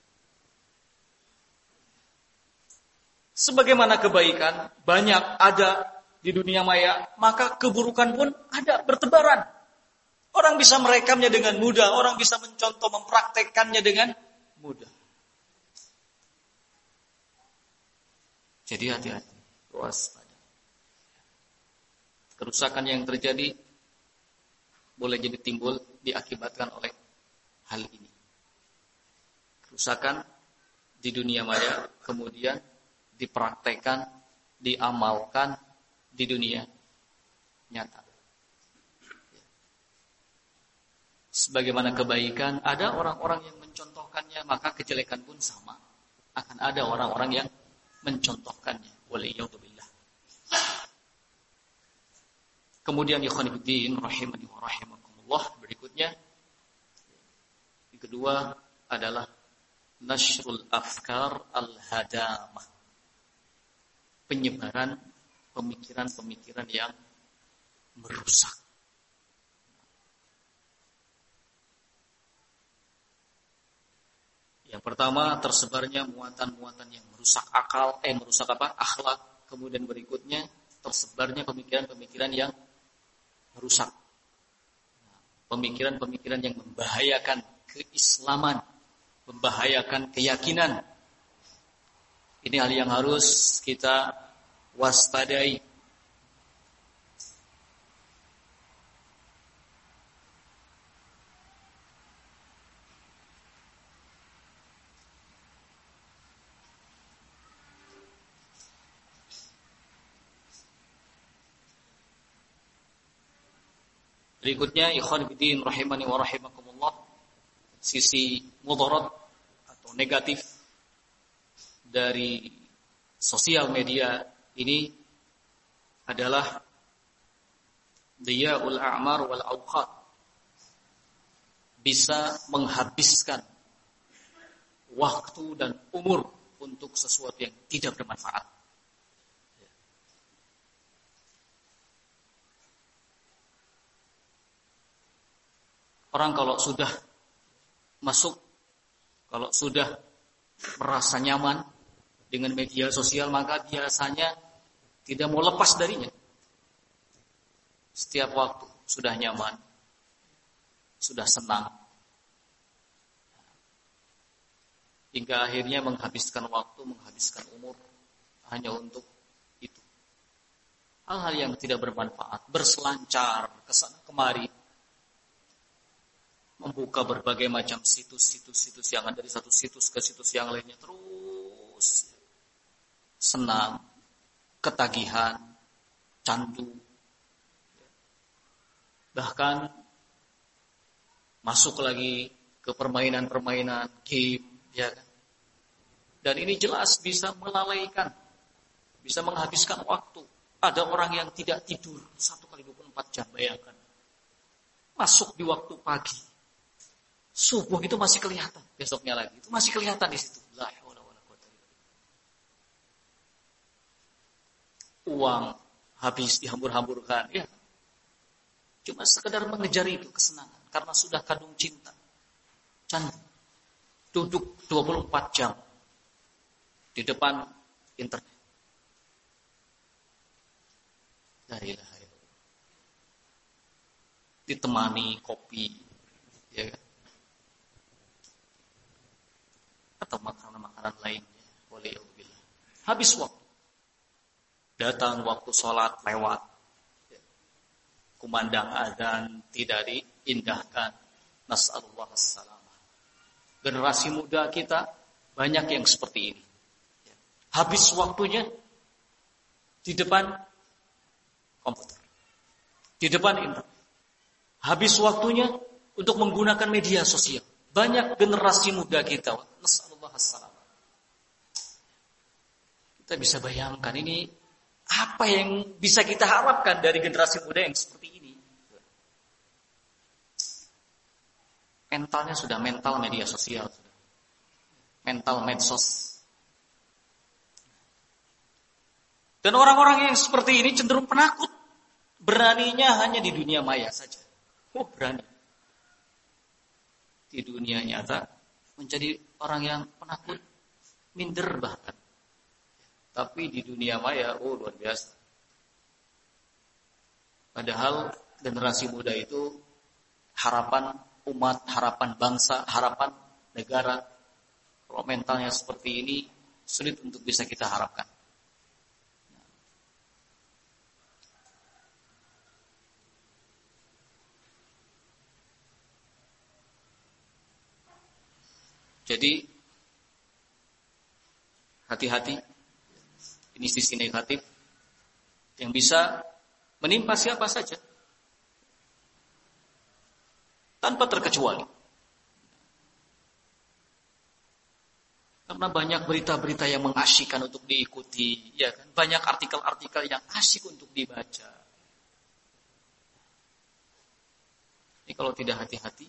Sebagaimana kebaikan banyak ada di dunia maya, maka keburukan pun ada bertebaran. Orang bisa merekamnya dengan mudah, orang bisa mencontoh, mempraktekkannya dengan mudah. Jadi hati-hati, waspada. Kerusakan yang terjadi boleh jadi timbul diakibatkan oleh hal ini. Kerusakan di dunia maya kemudian dipraktekkan, diamalkan di dunia nyata. Sebagaimana kebaikan, ada orang-orang yang mencontohkannya, maka kejelekan pun sama. Akan ada orang-orang yang mencontohkannya. Waliyadzubillah. Kemudian ikhwanifiddin rahimani wa rahimakumullah, berikutnya yang kedua adalah nashrul afkar al-hadamah. Penyebaran pemikiran-pemikiran yang merusak. Yang pertama, tersebarnya muatan-muatan yang merusak akal, merusak akhlak. Kemudian berikutnya, tersebarnya pemikiran-pemikiran yang merusak. Pemikiran-pemikiran yang membahayakan keislaman, membahayakan keyakinan. Ini hal yang harus kita waspadai. Berikutnya, ikhwan fillah rahimani wa rahimakumullah, sisi mudarat atau negatif dari sosial media ini adalah diya'ul a'mar wal awqat. Bisa menghabiskan waktu dan umur untuk sesuatu yang tidak bermanfaat. Orang kalau sudah masuk, kalau sudah merasa nyaman dengan media sosial, maka biasanya tidak mau lepas darinya. Setiap waktu sudah nyaman, sudah senang, hingga akhirnya menghabiskan waktu, menghabiskan umur hanya untuk itu. Hal-hal yang tidak bermanfaat, berselancar kesana kemari, membuka berbagai macam situs-situs yang ada dari satu situs ke situs yang lainnya, terus senang, ketagihan, candu, bahkan masuk lagi ke permainan-permainan game, ya kan? Dan ini jelas bisa melalaikan, bisa menghabiskan waktu. Ada orang yang tidak tidur 1 kali 24 jam, bayangkan. Masuk di waktu pagi, subuh itu masih kelihatan, besoknya lagi itu masih kelihatan di situ. La haula wala quwwata illa billah. Uang habis dihambur-hamburkan, ya. Cuma sekedar mengejar itu kesenangan karena sudah kandung cinta. Candu. Duduk 24 jam di depan internet. La ilaha illallah. Ditemani kopi, ya kan? Atau makanan-makanan lainnya, waliyadzubillah. Habis waktu. Datang waktu sholat lewat. Kumandang azan tidak diindahkan. Nas'alullah as-salamah. Generasi muda kita banyak yang seperti ini. Habis waktunya di depan komputer, di depan internet. Habis waktunya untuk menggunakan media sosial. Banyak generasi muda kita, nas'alullah as-salamah. Kita bisa bayangkan ini apa yang bisa kita harapkan dari generasi muda yang seperti ini. Mentalnya sudah mental media sosial, mental medsos. Dan orang-orang yang seperti ini cenderung penakut. Beraninya hanya di dunia maya saja. Oh, berani. Di dunia nyata menjadi orang yang penakut, minder bahkan. Tapi di dunia maya, oh luar biasa. Padahal generasi muda itu harapan umat, harapan bangsa, harapan negara. Kalau mentalnya seperti ini, sulit untuk bisa kita harapkan. Jadi hati-hati, ini sisi negatif yang bisa menimpa siapa saja tanpa terkecuali. Karena banyak berita-berita yang mengasyikkan untuk diikuti, ya kan? Banyak artikel-artikel yang asyik untuk dibaca. Ini kalau tidak hati-hati,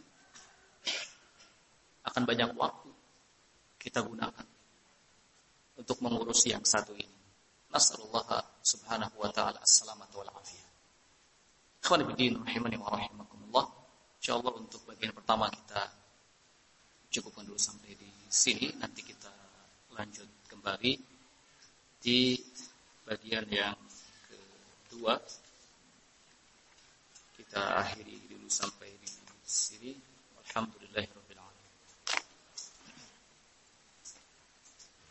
akan banyak waktu kita gunakan untuk mengurus yang satu ini. Nasallallahu subhanahu wa ta'ala as-salamata wal afiyah. Ikhwan fillah rahimani wa rahimakumullah. Insyaallah untuk bagian pertama kita cukupkan dulu sampai di sini. Nanti kita lanjut kembali di bagian yang kedua. Kita akhiri dulu sampai di sini. Alhamdulillah.